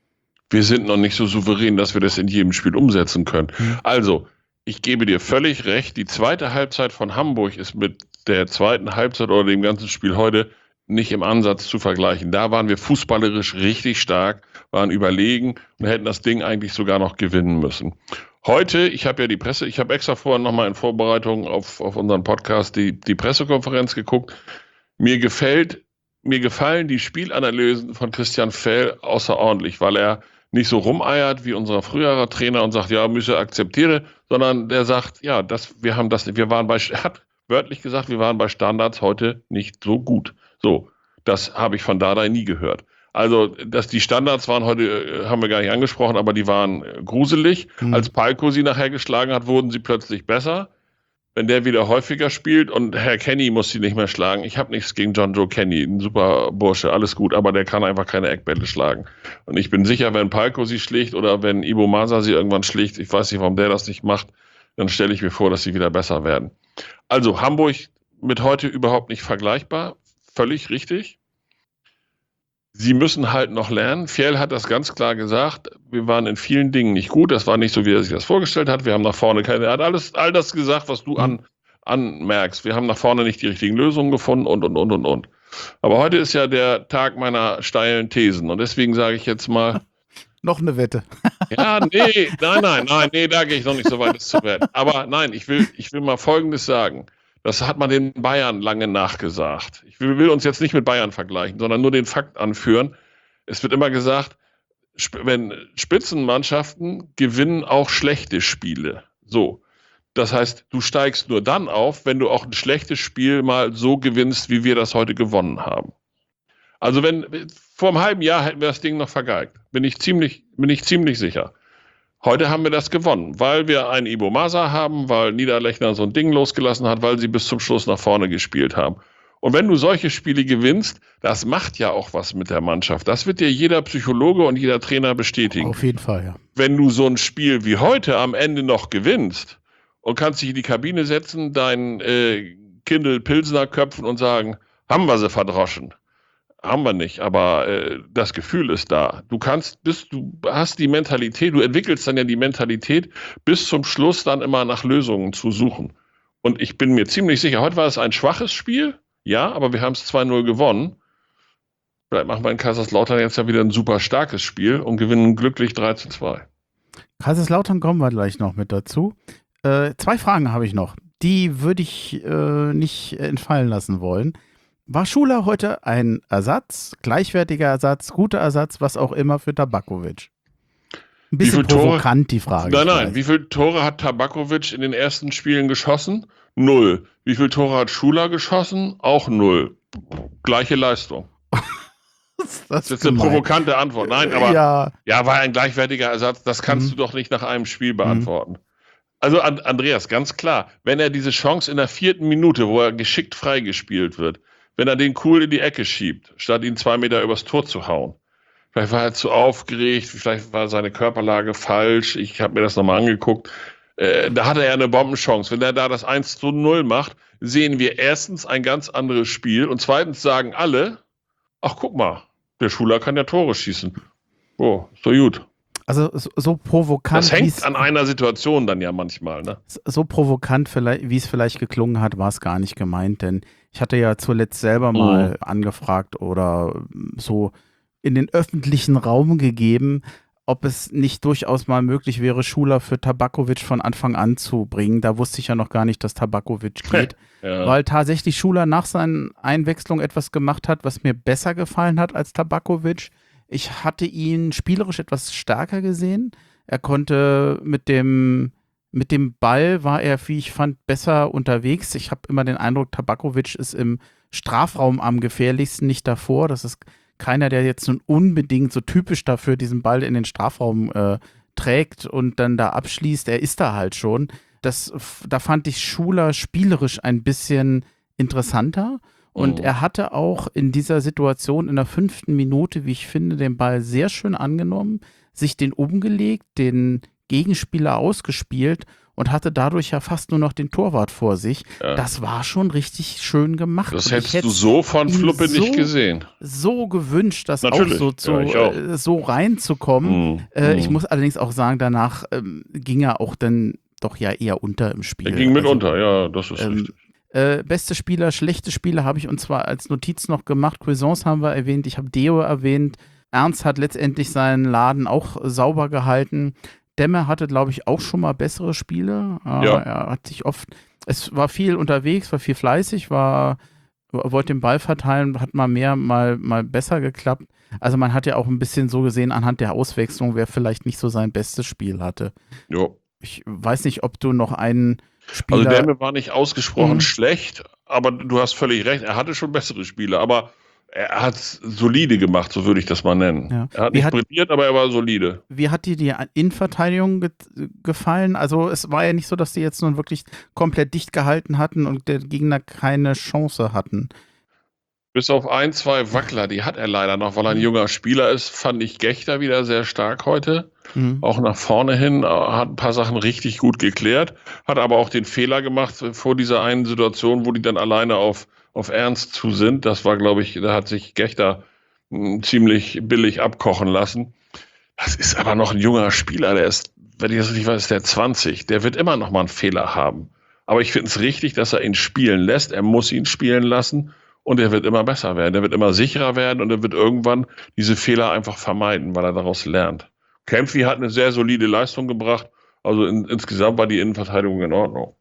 Wir sind noch nicht so souverän, dass wir das in jedem Spiel umsetzen können. Mhm. Also, ich gebe dir völlig recht, die zweite Halbzeit von Hamburg ist mit der zweiten Halbzeit oder dem ganzen Spiel heute nicht im Ansatz zu vergleichen. Da waren wir fußballerisch richtig stark, waren überlegen und hätten das Ding eigentlich sogar noch gewinnen müssen. Heute, ich habe ja die Presse, ich habe extra vorhin nochmal in Vorbereitung auf, auf unseren Podcast die, die Pressekonferenz geguckt. Mir gefällt, mir gefallen die Spielanalysen von Christian Fell außerordentlich, weil er nicht so rumeiert wie unser früherer Trainer und sagt, ja, müsse akzeptiere, sondern der sagt, ja, das, wir haben das, wir waren bei, er hat wörtlich gesagt, wir waren bei Standards heute nicht so gut. So, das habe ich von Dardai nie gehört. Also, dass die Standards waren heute, haben wir gar nicht angesprochen, aber die waren gruselig. Mhm. Als Palko sie nachher geschlagen hat, wurden sie plötzlich besser. Wenn der wieder häufiger spielt und Herr Kenny muss sie nicht mehr schlagen. Ich habe nichts gegen John Joe Kenny, ein super Bursche, alles gut, aber der kann einfach keine Eckbälle schlagen. Und ich bin sicher, wenn Palko sie schlägt oder wenn Ibo Masa sie irgendwann schlägt, ich weiß nicht, warum der das nicht macht, dann stelle ich mir vor, dass sie wieder besser werden. Also Hamburg mit heute überhaupt nicht vergleichbar. Völlig richtig. Sie müssen halt noch lernen. Fjell hat das ganz klar gesagt. Wir waren in vielen Dingen nicht gut. Das war nicht so, wie er sich das vorgestellt hat. Wir haben nach vorne keine, er hat alles, all das gesagt, was du an, anmerkst. Wir haben nach vorne nicht die richtigen Lösungen gefunden und, und, und, und, und. Aber heute ist ja der Tag meiner steilen Thesen. Und deswegen sage ich jetzt mal. Noch eine Wette. Ja, nee, nein, nein, nein, nee, da gehe ich noch nicht so weit, das zu werden. Aber nein, ich will, ich will mal Folgendes sagen. Das hat man den Bayern lange nachgesagt. Ich will, will uns jetzt nicht mit Bayern vergleichen, sondern nur den Fakt anführen. Es wird immer gesagt, wenn Spitzenmannschaften gewinnen auch schlechte Spiele. So. Das heißt, du steigst nur dann auf, wenn du auch ein schlechtes Spiel mal so gewinnst, wie wir das heute gewonnen haben. Also wenn, vor einem halben Jahr hätten wir das Ding noch vergeigt. Bin ich ziemlich, bin ich ziemlich sicher. Heute haben wir das gewonnen, weil wir einen Ibo Masa haben, weil Niederlechner so ein Ding losgelassen hat, weil sie bis zum Schluss nach vorne gespielt haben. Und wenn du solche Spiele gewinnst, das macht ja auch was mit der Mannschaft. Das wird dir jeder Psychologe und jeder Trainer bestätigen. Auf jeden Fall, ja. Wenn du so ein Spiel wie heute am Ende noch gewinnst und kannst dich in die Kabine setzen, deinen äh, Kindle Pilsner köpfen und sagen, haben wir sie verdroschen. Haben wir nicht, aber äh, das Gefühl ist da. Du kannst, bist, du hast die Mentalität, du entwickelst dann ja die Mentalität, bis zum Schluss dann immer nach Lösungen zu suchen. Und ich bin mir ziemlich sicher, heute war es ein schwaches Spiel, ja, aber wir haben es zwei null gewonnen. Vielleicht machen wir in Kaiserslautern jetzt ja wieder ein super starkes Spiel und gewinnen glücklich drei zu zwei. Kaiserslautern kommen wir gleich noch mit dazu. Äh, zwei Fragen habe ich noch. Die würde ich äh, nicht entfallen lassen wollen. War Schuler heute ein Ersatz, gleichwertiger Ersatz, guter Ersatz, was auch immer für Tabakovic? Ein bisschen provokant die Frage. Nein, nein. Wie viele Tore hat Tabakovic in den ersten Spielen geschossen? Null. Wie viele Tore hat Schuler geschossen? Auch null. Gleiche Leistung. das, das ist eine provokante Antwort. Nein, aber ja, ja war ein gleichwertiger Ersatz. Das kannst mhm. du doch nicht nach einem Spiel beantworten. Mhm. Also Andreas, ganz klar, wenn er diese Chance in der vierten Minute, wo er geschickt freigespielt wird, wenn er den cool in die Ecke schiebt, statt ihn zwei Meter übers Tor zu hauen, Vielleicht war er zu aufgeregt, vielleicht war seine Körperlage falsch. Ich habe mir das nochmal angeguckt. Äh, da hatte er eine Bombenchance. Wenn er da das eins zu null macht, sehen wir erstens ein ganz anderes Spiel und zweitens sagen alle, ach guck mal, der Schuler kann ja Tore schießen. Oh, ist doch gut. Also so, so provokant. Das hängt an einer Situation dann ja manchmal, ne? So provokant, vielleicht, wie es vielleicht geklungen hat, war es gar nicht gemeint, denn ich hatte ja zuletzt selber mal mhm. angefragt oder so in den öffentlichen Raum gegeben, ob es nicht durchaus mal möglich wäre, Schuler für Tabakovic von Anfang an zu bringen. Da wusste ich ja noch gar nicht, dass Tabakovic geht, ja. Weil tatsächlich Schuler nach seiner Einwechslung etwas gemacht hat, was mir besser gefallen hat als Tabakovic. Ich hatte ihn spielerisch etwas stärker gesehen. Er konnte mit dem, mit dem Ball war er, wie ich fand, besser unterwegs. Ich habe immer den Eindruck, Tabakovic ist im Strafraum am gefährlichsten, nicht davor. Das ist keiner, der jetzt nun unbedingt so typisch dafür diesen Ball in den Strafraum äh, trägt und dann da abschließt. Er ist da halt schon. Das, da fand ich Schuler spielerisch ein bisschen interessanter. Und oh. er hatte auch in dieser Situation in der fünften Minute, wie ich finde, den Ball sehr schön angenommen, sich den umgelegt, den Gegenspieler ausgespielt und hatte dadurch ja fast nur noch den Torwart vor sich. Ja. Das war schon richtig schön gemacht. Das hättest du so von Fluppe so, nicht gesehen. So gewünscht, das Natürlich. auch so, zu, ja, auch. Äh, so reinzukommen. Mm. Äh, mm. Ich muss allerdings auch sagen, danach ähm, ging er auch dann doch ja eher unter im Spiel. Er ging mit also, unter, ja, das ist ähm, richtig. Äh, beste Spieler, schlechte Spieler habe ich uns zwar als Notiz noch gemacht. Cuisance haben wir erwähnt, ich habe Deo erwähnt. Ernst hat letztendlich seinen Laden auch sauber gehalten. Demme hatte, glaube ich, auch schon mal bessere Spiele. Äh, ja. Er hat sich oft, es war viel unterwegs, war viel fleißig, war, wollte den Ball verteilen, hat mal mehr, mal, mal besser geklappt. Also man hat ja auch ein bisschen so gesehen anhand der Auswechslung, wer vielleicht nicht so sein bestes Spiel hatte. Ja. Ich weiß nicht, ob du noch einen Spieler... Also Demme war nicht ausgesprochen mhm. schlecht, aber du hast völlig recht, er hatte schon bessere Spiele, aber er hat es solide gemacht, so würde ich das mal nennen. Ja. Er hat nicht brilliert, aber er war solide. Wie hat dir die Innenverteidigung ge- gefallen? Also es war ja nicht so, dass die jetzt nun wirklich komplett dicht gehalten hatten und der Gegner keine Chance hatten. Bis auf ein, zwei Wackler, die hat er leider noch, weil er ein junger Spieler ist, fand ich Gechter wieder sehr stark heute. Mhm. Auch nach vorne hin, hat ein paar Sachen richtig gut geklärt, hat aber auch den Fehler gemacht vor dieser einen Situation, wo die dann alleine auf, auf Ernst zu sind. Das war, glaube ich, da hat sich Gechter mh, ziemlich billig abkochen lassen. Das ist aber noch ein junger Spieler, der ist, wenn ich das richtig weiß, ist der zwanzig. Der wird immer noch mal einen Fehler haben. Aber ich finde es richtig, dass er ihn spielen lässt. Er muss ihn spielen lassen. Und er wird immer besser werden, er wird immer sicherer werden und er wird irgendwann diese Fehler einfach vermeiden, weil er daraus lernt. Kempfi hat eine sehr solide Leistung gebracht, also in, insgesamt war die Innenverteidigung in Ordnung.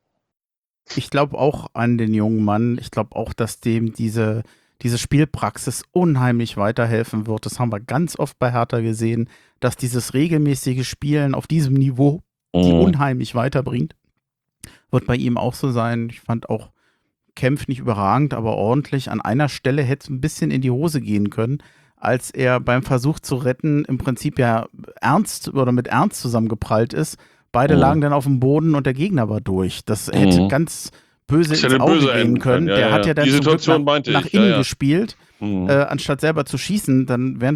Ich glaube auch an den jungen Mann, ich glaube auch, dass dem diese, diese Spielpraxis unheimlich weiterhelfen wird. Das haben wir ganz oft bei Hertha gesehen, dass dieses regelmäßige Spielen auf diesem Niveau die mhm. unheimlich weiterbringt. Wird bei ihm auch so sein. Ich fand auch Kempf nicht überragend, aber ordentlich. An einer Stelle hätte es ein bisschen in die Hose gehen können, als er beim Versuch zu retten im Prinzip ja ernst oder mit Ernst zusammengeprallt ist. Beide mhm. lagen dann auf dem Boden und der Gegner war durch. Das hätte mhm. ganz böse ins Auge böse gehen können. Ja, der ja, hat ja dann die Situation nach, nach ich, innen ja, ja. gespielt, mhm. äh, anstatt selber zu schießen. Dann wäre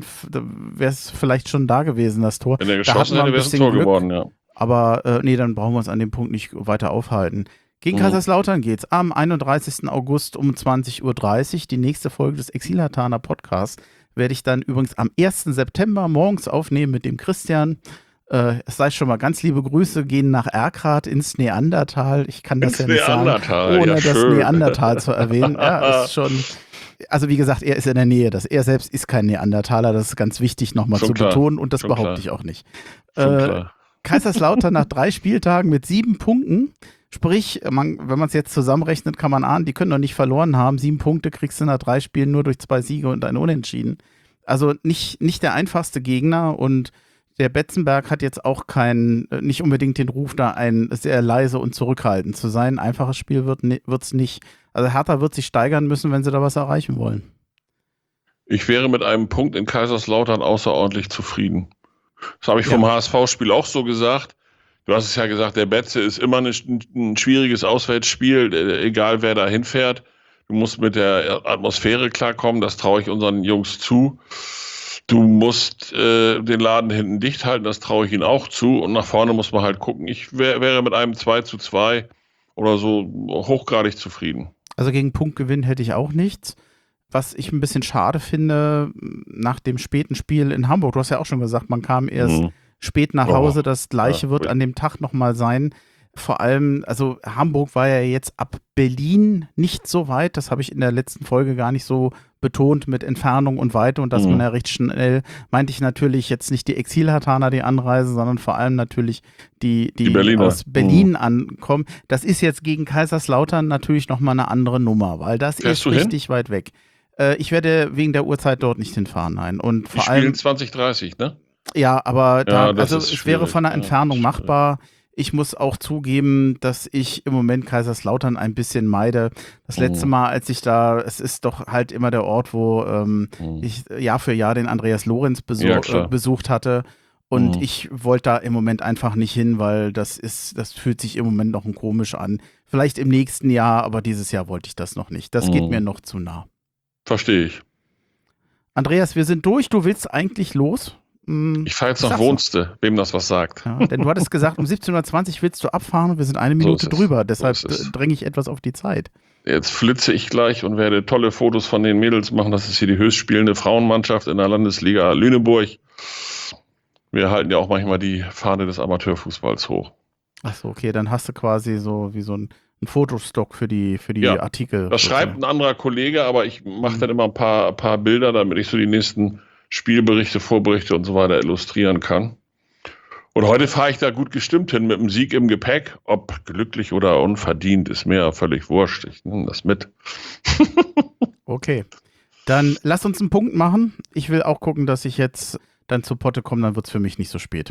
es vielleicht schon da gewesen, das Tor. Wenn er geschossen hätte, wäre es ein Tor Glück, geworden, ja. Aber äh, nee, dann brauchen wir uns an dem Punkt nicht weiter aufhalten. Gegen Kaiserslautern geht's am einunddreißigsten August um zwanzig Uhr dreißig. Die nächste Folge des Exil-Hatana Podcasts werde ich dann übrigens am ersten September morgens aufnehmen mit dem Christian. Äh, es sei schon mal ganz liebe Grüße, gehen nach Erkrath ins Neandertal. Ich kann das ins ja nicht sagen, ohne ja, das schön. Neandertal zu erwähnen. Ja, ist schon... Also wie gesagt, er ist in der Nähe. Das, er selbst ist kein Neandertaler. Das ist ganz wichtig nochmal zu klar. betonen und das schon behaupte klar. ich auch nicht. Äh, Kaiserslautern nach drei Spieltagen mit sieben Punkten. Sprich, man, wenn man es jetzt zusammenrechnet, kann man ahnen, die können doch nicht verloren haben. Sieben Punkte kriegst du nach drei Spielen nur durch zwei Siege und ein Unentschieden. Also nicht, nicht der einfachste Gegner und der Betzenberg hat jetzt auch keinen, nicht unbedingt den Ruf, da ein sehr leise und zurückhaltend zu sein. Ein einfaches Spiel wird es nicht. Also Hertha wird sich steigern müssen, wenn sie da was erreichen wollen. Ich wäre mit einem Punkt in Kaiserslautern außerordentlich zufrieden. Das habe ich vom ja. H S V-Spiel auch so gesagt. Du hast es ja gesagt, der Betze ist immer ein, ein schwieriges Auswärtsspiel, egal wer da hinfährt. Du musst mit der Atmosphäre klarkommen, das traue ich unseren Jungs zu. Du musst äh, den Laden hinten dicht halten, das traue ich ihnen auch zu. Und nach vorne muss man halt gucken. Ich wär, wäre mit einem zwei zu zwei oder so hochgradig zufrieden. Also gegen Punktgewinn hätte ich auch nichts. Was ich ein bisschen schade finde, nach dem späten Spiel in Hamburg, du hast ja auch schon gesagt, man kam erst mhm. spät nach Hause, das Gleiche ja, wird an dem Tag nochmal sein. Vor allem, also Hamburg war ja jetzt ab Berlin nicht so weit, das habe ich in der letzten Folge gar nicht so betont mit Entfernung und Weite und dass mhm. man ja recht schnell, meinte ich natürlich jetzt nicht die Exil-Hartaner, die anreisen, sondern vor allem natürlich die, die, die aus Berlin mhm. ankommen. Das ist jetzt gegen Kaiserslautern natürlich nochmal eine andere Nummer, weil das Fährst ist richtig hin? weit weg. Äh, ich werde wegen der Uhrzeit dort nicht hinfahren, nein. Und vor die allem spielen zwanzig dreißig, ne? Ja, aber da, ja, also es wäre von der Entfernung ja, machbar. Ich muss auch zugeben, dass ich im Moment Kaiserslautern ein bisschen meide. Das letzte Mal, als ich da, es ist doch halt immer der Ort, wo ähm, mhm. ich Jahr für Jahr den Andreas Lorenz besuch, ja, äh, besucht hatte. Und mhm. ich wollte da im Moment einfach nicht hin, weil das ist, das fühlt sich im Moment noch ein komisch an. Vielleicht im nächsten Jahr, aber dieses Jahr wollte ich das noch nicht. Das mhm. geht mir noch zu nah. Verstehe ich. Andreas, wir sind durch. Du willst eigentlich los? Ich fahre jetzt nach Wohnste, wem das was sagt. Ja, denn du hattest gesagt, um siebzehn Uhr zwanzig willst du abfahren und wir sind eine Minute so drüber. Deshalb so dränge ich etwas auf die Zeit. Jetzt flitze ich gleich und werde tolle Fotos von den Mädels machen. Das ist hier die höchst spielende Frauenmannschaft in der Landesliga Lüneburg. Wir halten ja auch manchmal die Fahne des Amateurfußballs hoch. Achso, okay, dann hast du quasi so wie so ein, ein Fotostock für die, für die ja, Artikel. Das schreibt ein anderer Kollege, aber ich mache dann immer ein paar, ein paar Bilder, damit ich so die nächsten Spielberichte, Vorberichte und so weiter illustrieren kann. Und heute fahre ich da gut gestimmt hin mit dem Sieg im Gepäck. Ob glücklich oder unverdient, ist mir völlig wurscht. Ich nehme das mit. Okay, dann lass uns einen Punkt machen. Ich will auch gucken, dass ich jetzt dann zur Potte komme, dann wird es für mich nicht so spät.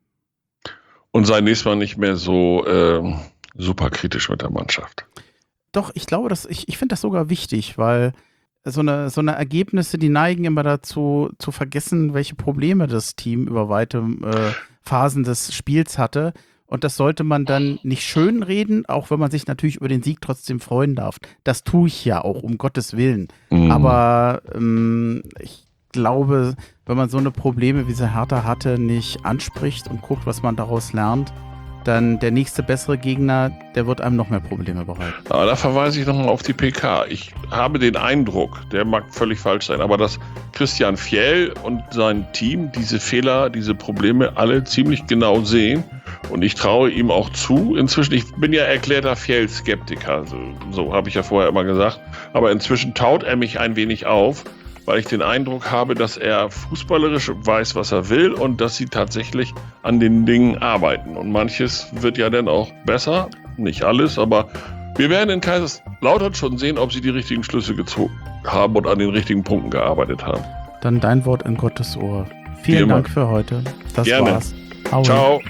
Und sei nächstes Mal nicht mehr so äh, super kritisch mit der Mannschaft. Doch, ich glaube, dass ich, ich finde das sogar wichtig, weil So eine, so eine Ergebnisse, die neigen immer dazu, zu vergessen, welche Probleme das Team über weite äh, Phasen des Spiels hatte. Und das sollte man dann nicht schönreden, auch wenn man sich natürlich über den Sieg trotzdem freuen darf. Das tue ich ja auch, um Gottes Willen. Mhm. Aber ähm, ich glaube, wenn man so eine Probleme, wie sie Hertha hatte, nicht anspricht und guckt, was man daraus lernt, dann der nächste bessere Gegner, der wird einem noch mehr Probleme bereiten. Aber da verweise ich nochmal auf die P K. Ich habe den Eindruck, der mag völlig falsch sein, aber dass Christian Fjell und sein Team diese Fehler, diese Probleme alle ziemlich genau sehen. Und ich traue ihm auch zu. Inzwischen, ich bin ja erklärter Fjell-Skeptiker, so, so habe ich ja vorher immer gesagt. Aber inzwischen taut er mich ein wenig auf, weil ich den Eindruck habe, dass er fußballerisch weiß, was er will und dass sie tatsächlich an den Dingen arbeiten. Und manches wird ja dann auch besser, nicht alles, aber wir werden in Kaiserslautern schon sehen, ob sie die richtigen Schlüsse gezogen haben und an den richtigen Punkten gearbeitet haben. Dann dein Wort in Gottes Ohr. Vielen Dank für heute. Das Gerne. war's. Aue. Ciao.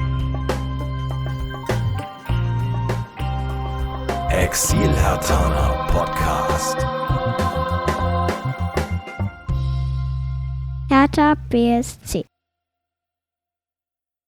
Exil-Hertaner Podcast. Hertha B S C